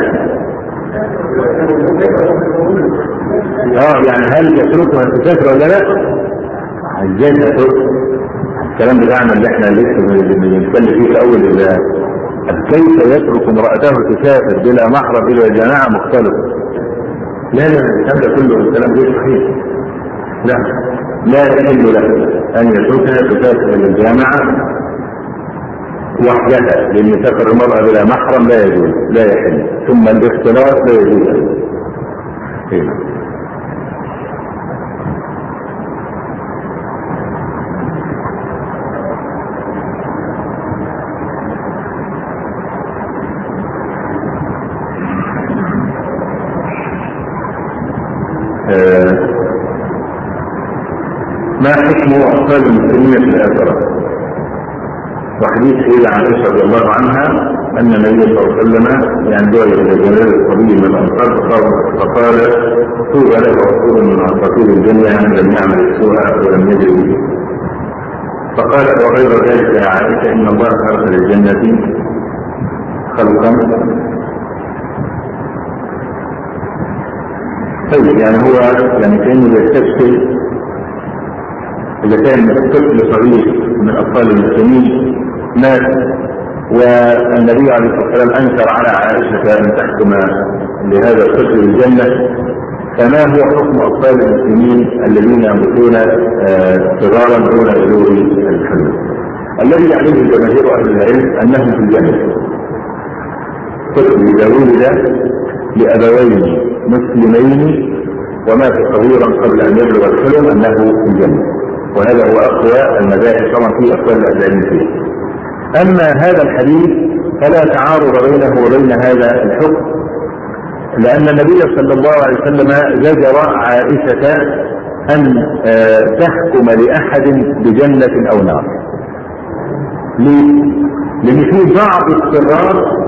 S1: اه يعني هل يتركها تسافر ولا لا؟ ازاي تترك؟ الكلام بتاعنا اللي احنا لسه بنتكلم فيه في اول كيف يترك امرأته تسافر بلا محرم الى جماعة مختلفة؟ لا لا الكلام ده كله الكلام غير صحيح. لا لا يحل له ان يتركها تسافر الى الجامعة وحدها، لان سفر المرأة بلا محرم لا يجوز لا يحل، ثم الاختلاط لا يجوز. إيه؟ آه ما حكم أطفال المسلمين في الآخرة؟ وحديث سيدة عائشة رضي الله عنها أن النبي صلى الله عليه وسلم يعني دعي إلى جلال الصبي من الأنصار فقال: طوبى له رسول من أساطير الدنيا لم يعمل السوء ولم يجد به. فقالت: وغير ذلك يا عائشة إن الله خلق للجنة خلقا. طيب يعني هو يعني كأنه يستشكل إذا كان طفل صغير من أطفال المسلمين مات والنبي عليه الصلاة والسلام أنكر على عائشة أن تحكم لهذا الطفل الجنة، فما هو حكم أطفال المسلمين الذين يموتون صغارا دون بلوغ الحلم؟ الذي يعلمه جماهير أهل العلم أنهم في الجنة. طفل إذا ولد لأبوين مسلمين ومات صغيرا قبل أن يبلغ الحلم أنه في الجنة، وهذا هو أقوى المذاهب طبعا في أقوال العلم فيه. أما هذا الحديث فلا تعارض بينه وبين هذا الحكم، لأن النبي صلى الله عليه وسلم زجر عائشة أن تحكم لأحد بجنة أو نار. ليه؟ لأن في بعض الصغار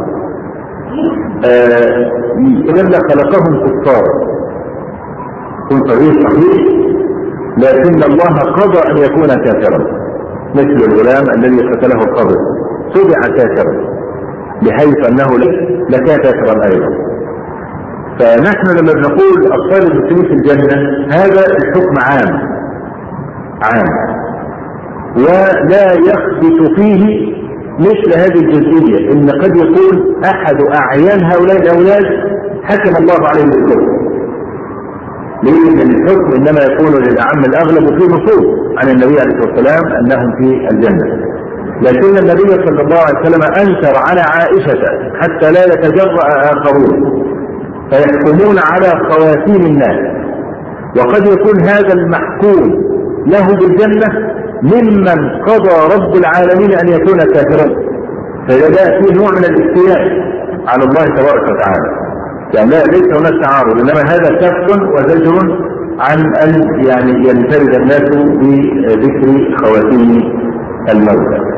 S1: إذا خلقهم كفار، كن صغير صحيح لكن الله قضى أن يكون كافرا، مثل الغلام الذي قتله القبر طبع كافرا بحيث أنه لكان كافرا أيضا. فنحن لما بنقول أطفال المسلمين في الجنة هذا الحكم عام عام ولا يخبط فيه مثل هذه الجزئية، إن قد يكون أحد أعيان هؤلاء الأولاد حكم الله عليه بالكفر، لأن الحكم إنما يكون للأعم الأغلب في نصوص عن النبي عليه الصلاة والسلام أنهم في الجنة، لكن النبي صلى الله عليه وسلم أنكر على عائشة حتى لا يتجرأ آخرون فيحكمون على خواتيم الناس، وقد يكون هذا المحكوم له بالجنة ممن قضى رب العالمين أن يكون كافرا، فيبدأ فيه نوع من الافتياء على الله تبارك وتعالى. يعني لا ليس هناك تعارض، انما هذا كف وزجر عن ان يعني ينفرد الناس بذكر خواتيم الموتى.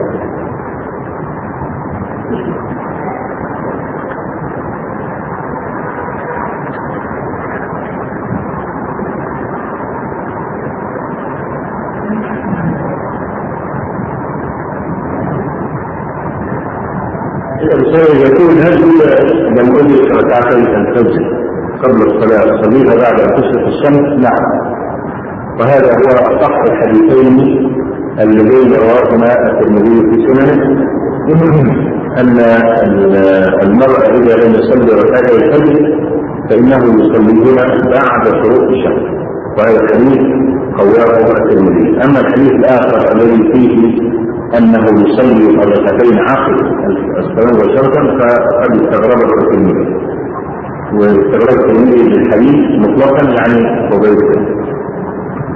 S1: يكون هذا لم أدرك ركعتي الفجر قبل الصلاة أصليها بعد أن تشرق الشمس؟ نعم، وهذا هو أصح الحديثين اللذين رواهما الترمذي في سننه، أن المرء إذا لم يصلي ركعتي الفجر فإنه يصليهما بعد شروق الشمس، وهذا الحديث قواه الترمذي. أما الحديث الآخر الذي فيه أنه يصلي ركعتين عقب الصلاة والشرطا فقد استغربه الترمذي، واستغرب الترمذي بالحديث مطلقا يعني فضيلته.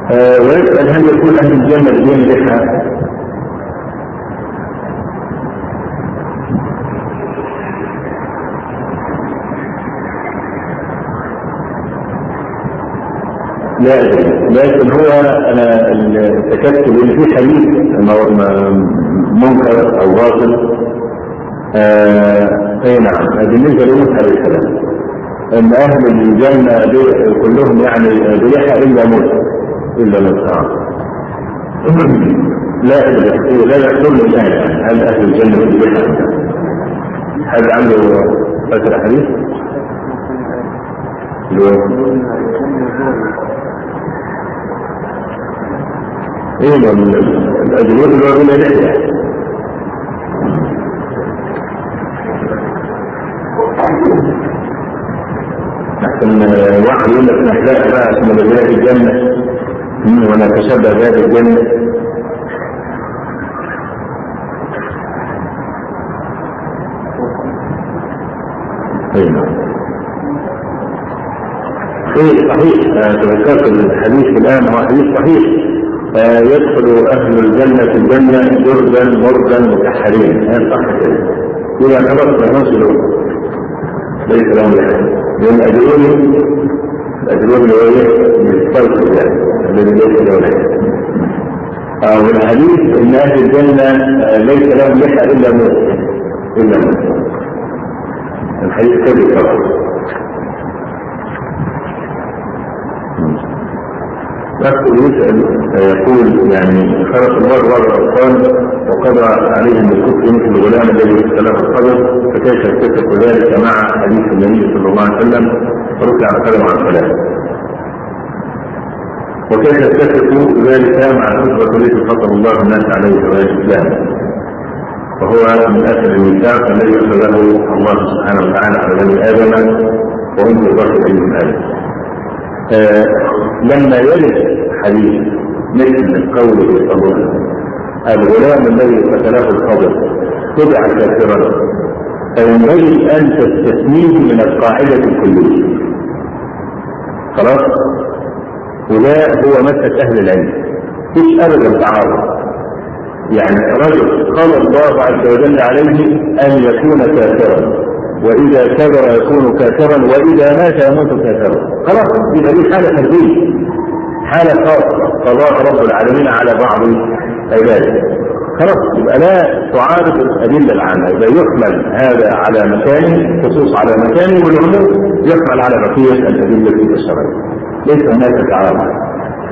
S1: آه ويسأل هل يكون أهل الجنة بدون لحى؟ لا أدري، لكن هو أنا اتكلت بأن في حديث منكر أو باطل. أي نعم، بالنسبة لنوح عليه السلام أن أهل الجنة كلهم يعني بلحى إلا موسى إلا موسى. لا أدري، لا يحصل الآن هل أهل الجنة بلحى؟ هل عنده فترة حديث؟ ايه الأجنود اللي هو بلا لحية. لكن واحد يقول لك نحلاها بقى عشان نبدأ الجنة وانا تشبه بهذه الجنة. ايه صحيح، تذكرت الحديث الآن هو حديث صحيح. آه يدخل أهل الجنة في الجنة جردا مردا مكحلين. هذا صح كده. إذا خلصنا نصل ليس لهم لحد. لأن أجروني أجروني وإيه بالصوت يعني الذي ليس له لحد. آه والحديث إن أهل الجنة آه ليس لهم لحد إلا موت إلا موت. الحديث كذب طبعا. يقول يسأل يقول يعني خلق الله بعض الأطفال وقضى عليهم بالكفر مثل الغلام الذي اختلف القدر، فكيف يتفق ذلك مع حديث النبي صلى الله عليه وسلم فرفع القلم عن الصلاة؟ وكيف يتفق ذلك مع الخطبة التي خطب الله الناس عليه في الإسلام وهو من أثر الميثاق الذي أخذه الله سبحانه وتعالى على بني آدم وهم في ظهر أيهم آدم. آه لما يرد حديث مثل قوله صلى الله عليه وسلم الغلام الذي قتله الخضر تبع كافرا، فينبغي ان تستثنيه من القاعده الكليه. خلاص؟ وده هو مسألة اهل العلم، مش ابدا تعارض. يعني رجل قال الله عز وجل عليه ان يكون كافرا، وإذا كبر يكون كافرا، وإذا مات يموت كافرا. خلاص يبقى دي حالة فردية، حالة خاصة قضاء رب العالمين على بعض عباده. خلاص يبقى لا تعارض الأدلة العامة، يبقى يحمل هذا على مكانه خصوص على مكانه، والعموم يحمل على بقية الأدلة الشرعية. ليس هناك تعارض.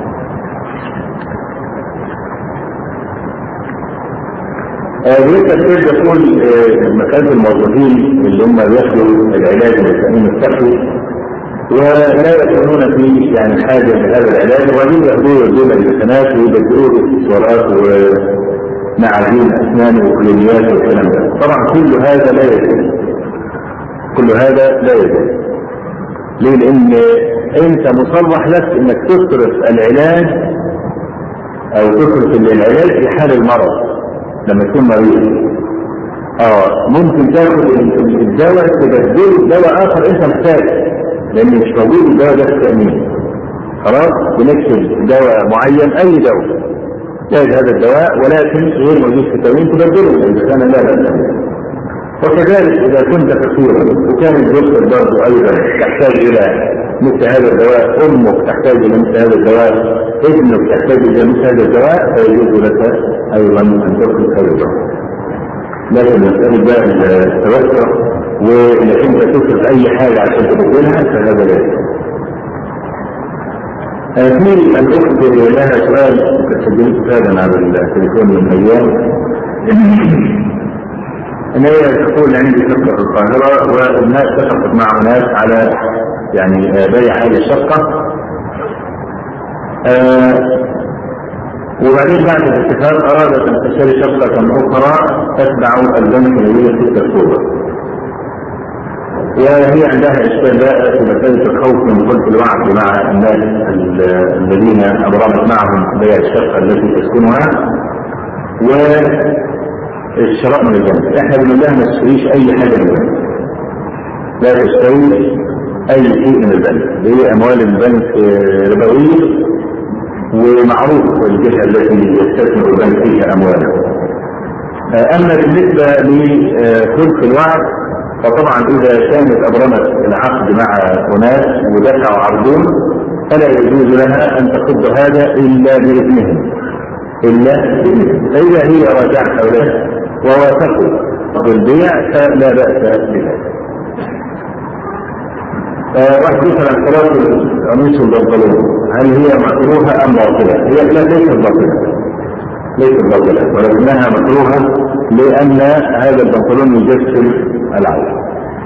S1: بالنسبة لكل يقول مكان الموظفين اللي هم بياخدوا العلاج من التأمين الصحي ولا يكونون فيه يعني حاجة لهذا العلاج، وبعدين ياخدوه يدوه الامتحانات ويبدأوه باكسسوارات ومعادين أسنان وكلينيات والكلام ده. طبعا كل هذا لا يجوز، كل هذا لا يجوز. ليه؟ لأن أنت مصرح لك إنك تصرف العلاج أو تصرف العلاج في حال المرض. لما تكون مريض اه ممكن تاخد الدواء تبدله بدواء اخر انت محتاجه، لان مش موجود الدواء ده في التأمين. خلاص بنكتب دواء معين، اي دواء تحتاج هذا الدواء ولكن غير موجود في التأمين تبدله اذا كان لا بأس. وكذلك اذا كنت فقيرا وكان الدكتور برضه ايضا تحتاج الى مثل هذا الدواء، امك تحتاج الى مثل هذا الدواء، ابنك يحتاج الى مثل هذا الدواء، فيجوز لك ايضا ان تاخذ هذا الدواء. لكن مسألة بقى التوسع وانك انت تصرف اي حاجه عشان تبدلها فهذا لا يجوز. في الاخت لها سؤال كنت سجلته فعلا على التليفون من ايام ان هي تقول عندي شقه في القاهره والناس اتفقت مع ناس على يعني بيع هذه الشقه، آه وبعدين بعد الاتفاق ارادت ان تشتري شقه اخرى تتبع البنك الذي ستة اكتوبر، وهي عندها اشكال في مساله الخوف من خلف الوعد مع الناس الذين ابرمت معهم بيع الشقه التي تسكنها والشراء من البنك. احنا بنقول لها ما تشتريش اي حاجه من البنك، لا تشتري اي شيء من البنك، هي اموال البنك ربويه ومعروف الجهة التي يستثمر البنك فيها أمواله. أما بالنسبة لخلق الوعد فطبعا إذا كانت أبرمت العقد مع أناس ودفعوا عرضون فلا يجوز لها أن تخض هذا إلا بإذنهم إلا بإذنهم. فإذا هي راجعت هؤلاء ووافقوا بالبيع فلا بأس بذلك. واحد يسأل عن صلاة القميص والبنطلون هل هي مكروهة أم باطلة؟ هي لا ليست باطلة ليست باطلة ولكنها مكروهة لأن هذا البنطلون يجسم العورة.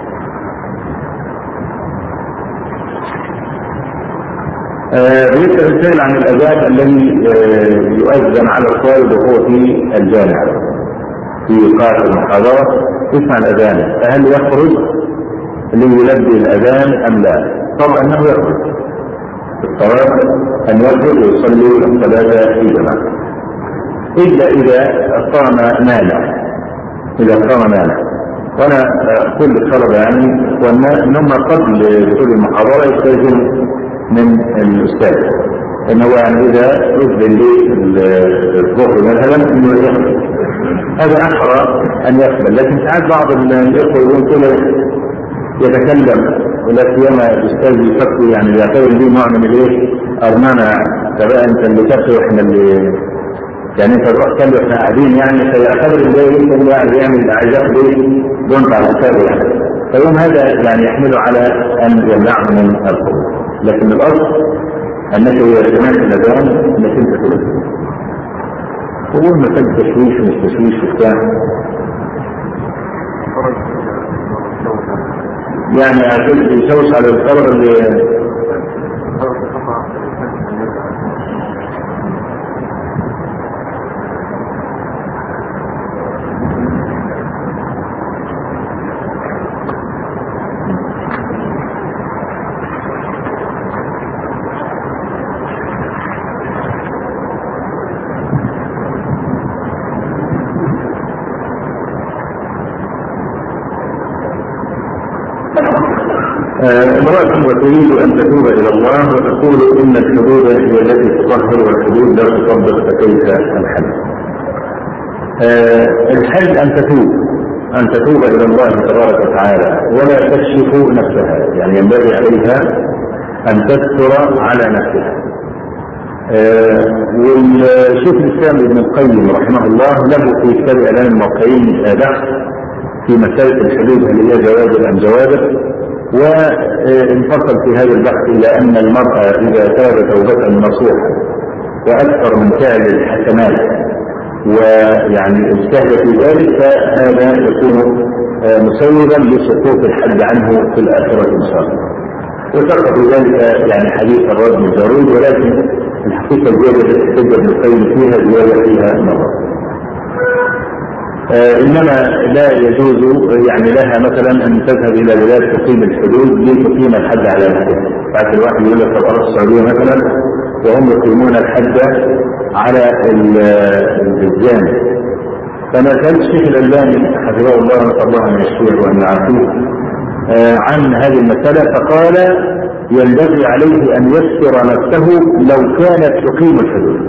S1: يسأل السائل عن الأذان الذي يؤذن على الطالب وهو في الجامعة في قاعة المحاضرة يسمع الأذان فهل يخرج ليلبي الأذان أم لا؟ طبعا أنه يخرج الصلاة أن يخرج ويصلي الصلاة في جماعة إلا إذا قام مانع إذا قام مانع. وأنا أقول للطلبة يعني وأنهم قبل دخول المحاضرة يستأذن من الأستاذ إنه يعني إذا أذن للظهر مثلا إنه يخرج هذا أحرى أن يقبل. لكن ساعات بعض الإخوة يقولون كده يتكلم ولا سيما الأستاذ يفكر يعني يعتبر لي نوع من الإيه أرمانة تبقى أنت اللي تفكر وإحنا اللي يعني أنت تروح تكلم إحنا قاعدين يعني فيعتبر اللي يمكن اللي قاعد يعمل عايزاه ليه بنت على حسابه يعني فيوم هذا يعني يحمله على أن يمنعه من الخروج. لكن الأصل أنك إذا سمعت الأذان أنك أنت تقول هو مثل تشويش مش تشويش وبتاع يعني عشان يشوش على الخبر اللي امرأة وتريد أن تتوب إلى الله وتقول إن الحدود هي التي تطهر والحدود لا تطبق فكيف الحل؟ أه الحل أن تتوب أن تتوب إلى الله تبارك وتعالى ولا تكشف نفسها يعني ينبغي عليها أن تستر على نفسها. أه والشيخ الإسلام ابن القيم رحمه الله له في كتاب إعلان الموقعين بحث في مسألة الحدود هل هي جواز أم جوازة وانفصل في هذا البحث إلى أن المرأة إذا تاب توبة نصوحة وأكثر من فعل الحسنات ويعني اجتهد في ذلك فهذا يكون مسوغا لسقوط الحد عنه في الآخرة إن شاء الله. وسقط في ذلك يعني حديث الرجل الجارود ولكن الحقيقة الزيادة التي تحتج ابن القيم فيها زيادة فيها نظر. آه إنما لا يجوز يعني لها مثلا أن تذهب إلى بلاد تقيم الحدود لتقيم الحد على نفسها. بعد الواحد يقول لك في السعودية مثلا وهم يقيمون الحد على الزاني. فما كان الشيخ الألباني حفظه الله نسأل الله أن يشفيه وأن يعافيه آه عن هذه المسألة فقال ينبغي عليه أن يستر نفسه لو كانت تقيم الحدود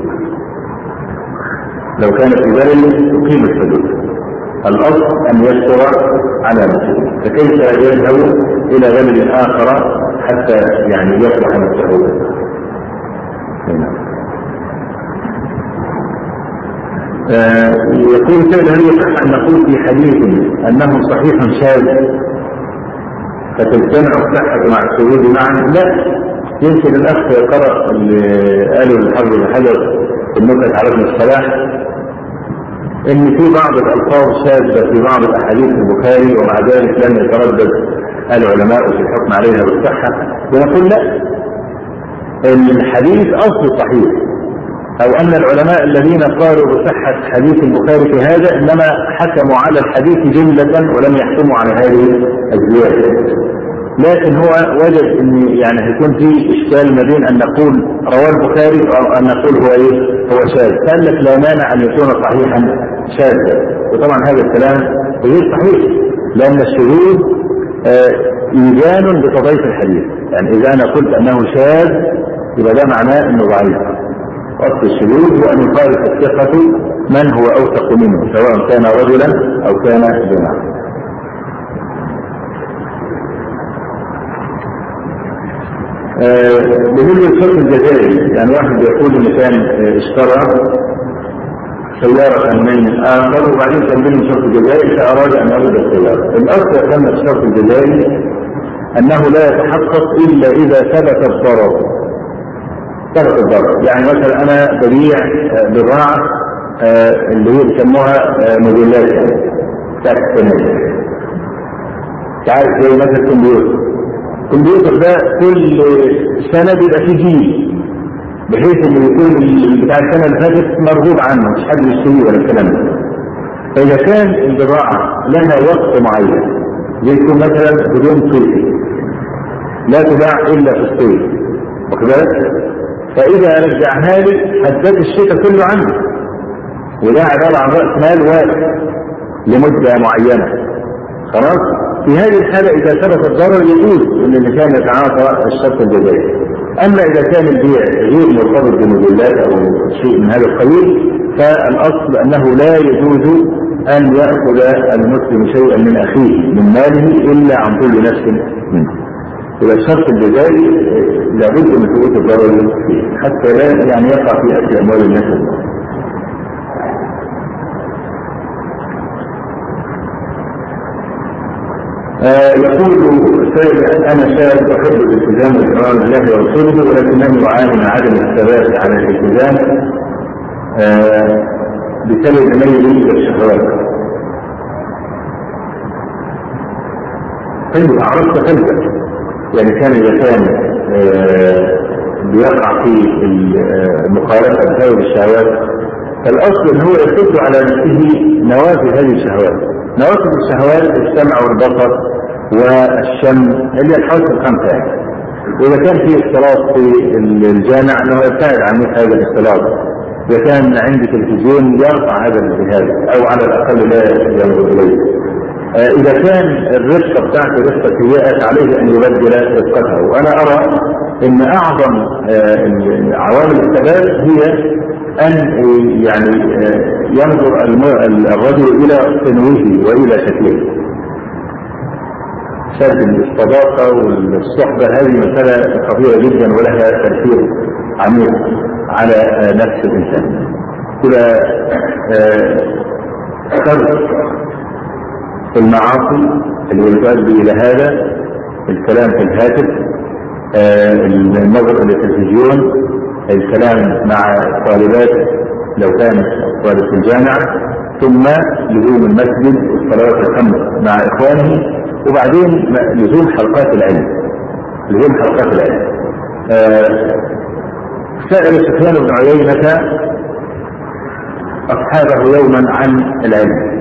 S1: لو كانت في بلد تقيم الحدود. الأصل أن يستر على نفسه فكيف يذهب إلى بلد آخر حتى يعني يصلح نفسه. آه يقول سيد هل يصح أن نقول في حديث أنه صحيح شاذ فتجتمع الصحة مع الشهود معا؟ لا يمكن الأخ قرأ اللي قالوا الحرب الحجر النكت على ابن الصلاح ان في بعض الالفاظ شاذة في بعض الاحاديث البخاري ومع ذلك لم يتردد العلماء في الحكم عليها بالصحة. ونقول لا الحديث اصل صحيح او ان العلماء الذين قالوا بصحة حديث البخاري في هذا انما حكموا على الحديث جملة ولم يحكموا على هذه الزيادة. لكن هو وجد ان يعني هيكون في اشكال ما بين ان نقول رواه البخاري او ان نقول هو ايه هو شاذ. قال لك لا مانع ان يكون صحيحا شاذا وطبعا هذا الكلام غير صحيح لان الشذوذ ايجان بتضعيف الحديث. يعني اذا انا قلت انه شاذ يبقى ده معناه انه ضعيف أصل الشذوذ هو أن يخالف الثقة من هو أوثق منه سواء كان رجلا أو كان جماعة. بالنسبة للشرط الجزائي، يعني واحد يقول إن كان اشترى سيارة من آخر وبعدين كان بينه شرط جزائي فأراد أن يرد السيارة. الأصل أن الشرط الجزائي أنه لا يتحقق إلا إذا ثبت الضرر. ثبت الضرر، يعني مثلا أنا ببيع بضاعة اللي هي بيسموها موديلات بتاعت السنة. تعرف زي مثلا الكمبيوتر. الكمبيوتر ده كل سنة بيبقى فيه جيل، بحيث انه يكون بتاع السنة اللي فاتت مرغوب عنه مش حد يشتريه ولا الكلام ده. فإذا كان البضاعة لها وقت معين زي يكون مثلا بدون صيفي لا تباع إلا في الصيف، واخد بالك؟ فإذا رجعها لي حدد الشتاء كله عنده، وده عبارة عن رأس مال واحد لمدة معينة. خلاص؟ في هذه الحالة إذا ثبت الضرر يجوز أن الإنسان يتعاطى الشرط الجزائي. أما إذا كان البيع غير مرتبط بموديلات أو شيء من هذا القبيل فالأصل أنه لا يجوز أن يأخذ المسلم شيئا من أخيه من ماله إلا عن كل نفس منه. إذا الشرط الجزائي لابد من ثبوت الضرر فيه حتى لا يعني يقع في أكل أموال الناس. آه يقول سيد أنا شاب أحب الالتزام بإقرار الله ورسوله ولكنني أعاني من عدم الثبات على الالتزام آه بسبب ميلي إلى الشهوات. طيب أعرفت قلبك، يعني كان إذا كان آه بيقع في المخالفة بسبب الشهوات فالأصل أنه يصد على نفسه نوافذ هذه الشهوات. نوافذ الشهوات السمع والبصر والشم اللي هي الحواس الخمسة يعني. وإذا كان في اختلاط في الجامع أنه يبتعد عن مثل هذا الاختلاط. إذا كان عندك تلفزيون يرفع هذا الجهاز أو على الأقل لا ينظر إليه. آه إذا كان الرفقة بتاعته رفقة سيئة عليه أن يبدل رفقتها. وأنا أرى أن أعظم آه عوامل الثبات هي أن يعني ينظر الرجل إلى صنوه وإلى شكله. سد الصداقة والصحبة هذه مسألة خطيرة جدا ولها تأثير عميق على نفس الإنسان. كده ترك المعاصي اللي يؤدي إلى هذا، الكلام في الهاتف، النظر إلى التلفزيون، الكلام مع الطالبات لو كان طالب في الجامعة، ثم لزوم المسجد والصلوات الخمس مع إخوانه، وبعدين لزوم حلقات العلم. لزوم حلقات العلم. آه سأل سفيان بن عيينة أصحابه يوما عن العلم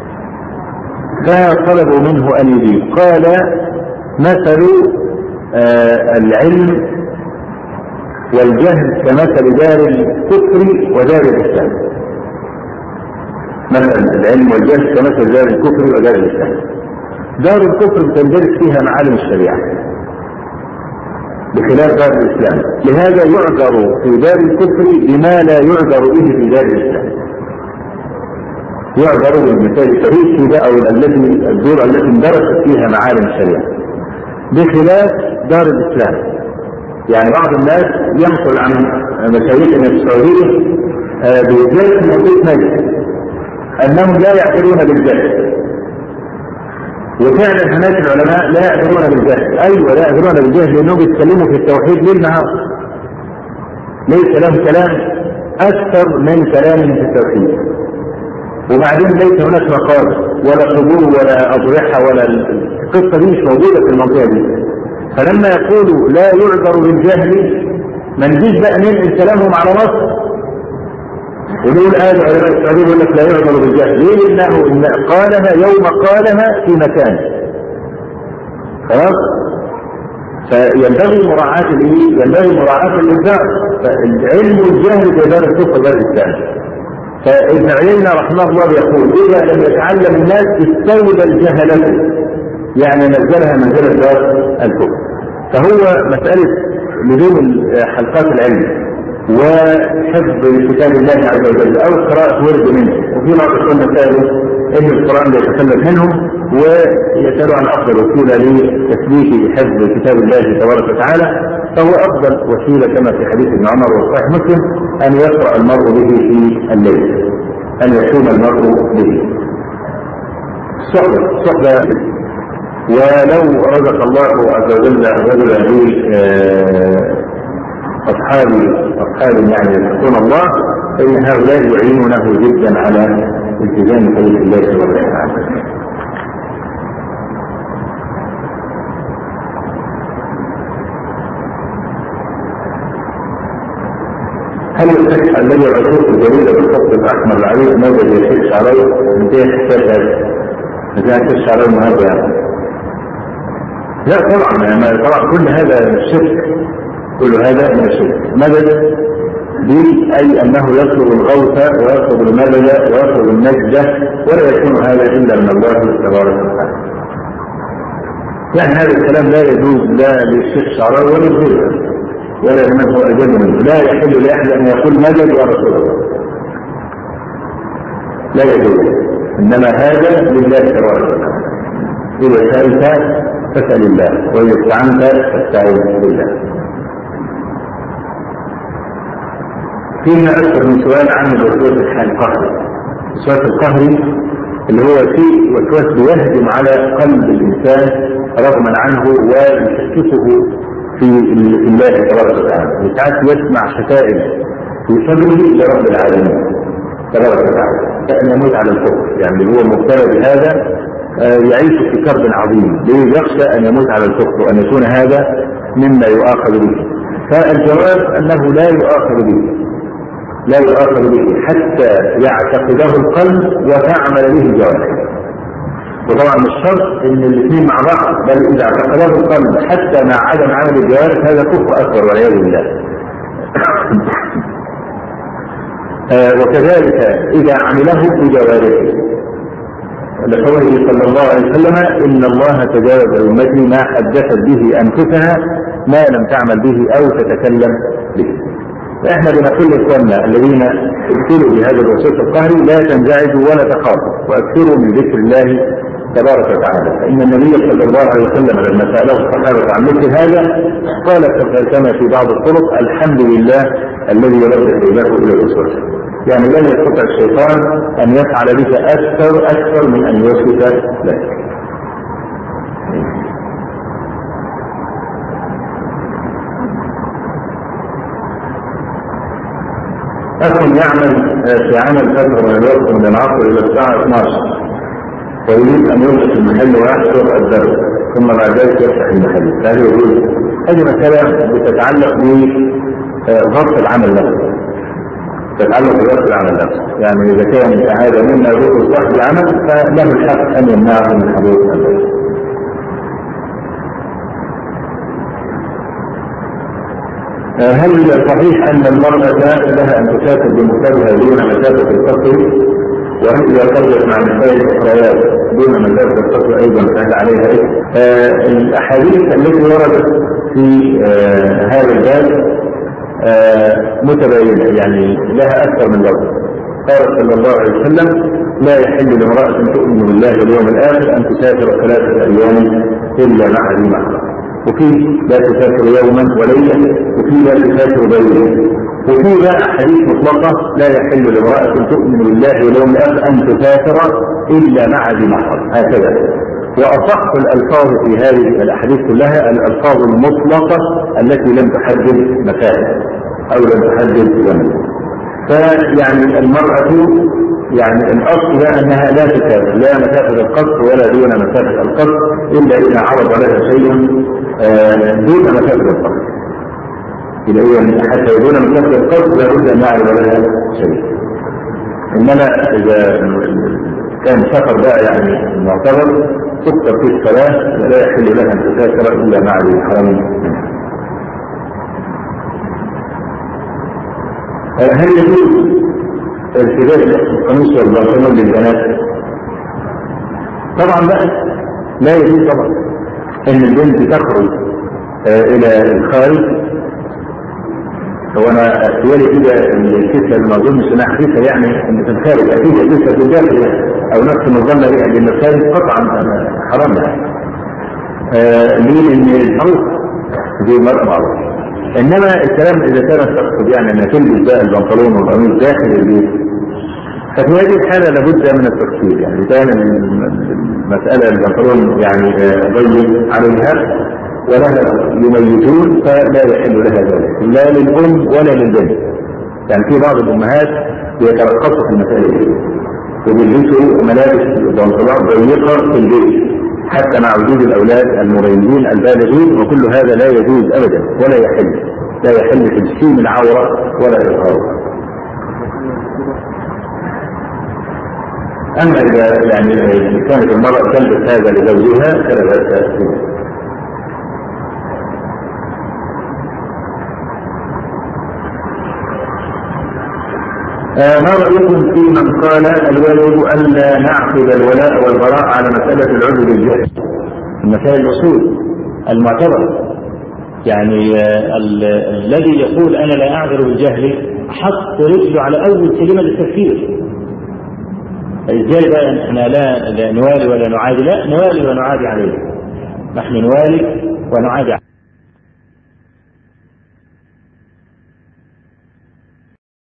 S1: فطلبوا منه أن يجيب. قال مثل آه العلم والجهل كمثل دار الكفر ودار الإسلام. مثل العلم والجهل كمثل دار الكفر ودار الإسلام. دار الكفر تندرس فيها معالم الشريعة بخلاف دار الإسلام، لهذا يعذر في دار الكفر بما لا يعذر به في دار الإسلام. يعذر بالمثال الشريف في أو التي الدور التي اندرست فيها معالم الشريعة بخلاف دار الإسلام. يعني بعض الناس ينقل عن مشايخنا في السعودية بالذات في موضوع مجلس أنهم لا يعترون بالجهل، وفعلا هناك العلماء لا يعترون بالجهل. أيوة لا يعترون بالجهل لأنهم يتكلموا في التوحيد ليل نهار، ليس لهم كلام أكثر من كلامهم في التوحيد، وبعدين ليس هناك مقابر ولا قبور ولا أضرحة ولا القصة دي مش موجودة في المنطقة دي. فلما يقولوا لا يعذر بالجهل ما نجيش بقى ننقل كلامهم على مصر ونقول آل علماء السعودية يقول لك لا يعذر بالجهل. ليه؟ لأنه إن قالها يوم قالها في مكان. خلاص؟ فينبغي مراعاة الايه؟ ينبغي مراعاة الإنذار. فالعلم والجهل في دار الكفر ودار الإسلام. فابن عيينة رحمه الله يقول إذا لم يتعلم الناس استولى الجهلة، يعني نزلها منزلة دار الكفر. فهو مسألة لزوم حلقات العلم وحفظ كتاب الله عز وجل او قراءة ورد منه. وفي بعض السنة قالوا ان القرآن يتكلم منهم ويسألوا عن افضل وسيلة لتثبيت حفظ كتاب الله تبارك وتعالى، فهو افضل وسيلة كما في حديث ابن عمر وصحيح مسلم ان يقرأ المرء به في الليل، ان يصوم المرء به. الصحبة الصحبة ولو رزق الله عز وجل رجلا به أصحاب أصحاب يعني يتقون الله، فإن هؤلاء يعينونه جدا على التزام طريق الله سبحانه وتعالى. هل يصح أن يجعل العصوص الجديدة بالخط الأحمر العريض ماذا يشيخ عليه انتهى حساب هذا؟ إذا يشيخ عليه النهارده لا طبعا، ما طبعا كل هذا الشرك، كل هذا من الشرك. مدد دي أي أنه يطلب الغوث ويطلب المدد ويطلب النجدة، ولا يكون هذا إلا من الله تبارك وتعالى. يعني هذا الكلام لا يجوز لا للشيخ شعراوي ولا لغيره ولا لمن هو أجل منه. لا يحل لأحد أن يقول مدد يا رسول الله، لا يجوز، إنما هذا لله تبارك وتعالى. إذا سألت فاسأل الله، وإذا استعنت فاستعن بالله. فينا أكثر من سؤال عن الوسواس القهري. الوسواس القهري اللي هو شيء وسواس بيهجم على قلب الإنسان رغما عنه ويشككه في الله تبارك وتعالى، وساعات يسمع شتائم في صدره لرب العالمين تبارك وتعالى كأن يموت على الكفر. يعني اللي هو مبتلى بهذا يعيش في كرب عظيم، ليه؟ يخشى أن يموت على الكفر وأن يكون هذا مما يؤاخذ به. فالجواب أنه لا يؤاخذ به، لا يؤاخذ به حتى يعتقده القلب وتعمل به الجوارح. وطبعا مش شرط ان الاثنين مع بعض، بل اذا اعتقده القلب حتى مع عدم عمل الجوارح هذا كفر اكبر والعياذ بالله. آه وكذلك اذا عمله بجوارحه، لقوله صلى الله عليه وسلم ان الله تجاوز امتي ما حدثت به انفسها ما لم تعمل به او تتكلم به. فاحنا بنقول لاخواننا الذين ابتلوا بهذا الوسواس القهري لا تنزعجوا ولا تخافوا، واكثروا من ذكر الله تبارك وتعالى. فان النبي صلى الله عليه وسلم لما ساله الصحابه عن مثل هذا قال كما في بعض الطرق الحمد لله الذي يرد كيده الى الوسواس. يعني لن يستطيع الشيطان ان يفعل بك اكثر اكثر من ان يوسوس لك. أخ يعمل في عمل فترة من الوقت من العصر إلى الساعة اثنتي عشرة ويريد أن يغلق المحل ويحصر الدرس ثم بعد ذلك يفتح المحل. هذه يقول هذه مسألة بتتعلق بضبط العمل نفسه، تتعلق بضبط العمل نفسه. يعني إذا كان هذا مما يضر صاحب العمل فله الحق أن يمنعه من حدوث الدرس. هل صحيح أن المرأة لها أن تسافر بمكتبها دون مسافة القصر؟ وهل إذا خرجت مع نساء الأخريات دون مسافة القصر أيضا فهل عليها إيه؟ آه الأحاديث التي وردت في آه هذا الباب آه متباينة، يعني لها أكثر من لفظ. قال صلى الله عليه وسلم لا يحل لامرأة تؤمن بالله واليوم الآخر أن تسافر ثلاثة أيام إلا مع ذي محرم، وفي لا تسافر يوما وليلة، وفي لا تسافر بيوما، وفي بقى حديث مطلقة لا يحل لامرأة تؤمن بالله واليوم الآخر أن تسافر إلا مع ذي محرم. هكذا. وأصح الألفاظ في هذه الأحاديث كلها الألفاظ المطلقة التي لم تحدد مكان أو لم تحدد زمن. فيعني المرأة يعني الأصل أنها لا تسافر لا مسافة القصر ولا دون مسافة القصر إلا إذا عرض لها شيء دون مسافة القصر. إذا حتى دون مسافة القصر لابد أن يعرض لها شيء. إنما إذا كان سفر بقى يعني معتبر تقصر في الصلاة لا يحل لها أن تسافر إلا مع الحرمين. هل يجوز ارتداء القميص والبنطلون للبنات؟ طبعا لا، لا يجوز طبعا ان البنت تخرج آه الى الخارج هو انا سؤالي كده الكسه اللي ما اظنش انها حديثه، يعني ان في الخارج اكيد الكسه في الداخل او نفس النظام اللي ان الخارج قطعا حرام يعني. آه ليه؟ ان المعروف دي مرة معروف. انما الكلام اذا كانت تقصد يعني ان تلبس بقى البنطلون والقميص داخل البيت، ففي هذه الحاله لابد من التفصيل. يعني كان المساله البنطلون يعني ضيق عليها ولها يميزون فلا يحل لها ذلك لا للام ولا للبنت. يعني في بعض الامهات يترقصوا في المساله دي وبيلبسوا ملابس بنطلون ضيقه في البيت حتى مع وجود الاولاد المميزين البالغين، وكل هذا لا يجوز ابدا ولا يحل، لا يحل تجسيم العوره ولا اظهارها. اما اذا يعني كانت المراه تلبس هذا لزوجها فلا باس به. ما رأيكم في من قال الواجب ألا نعقد الولاء والبراء على مسألة العذر بالجهل؟ المسائل الأصول المعتبرة. يعني الذي يقول أنا لا أعذر بالجهل حط رجله على أول كلمة للتفكير. إزاي بقى احنا لا, لا نوالي ولا نعادي؟ لا، نوالي ونعادي عليه، نحن نوالي ونعادي عليه.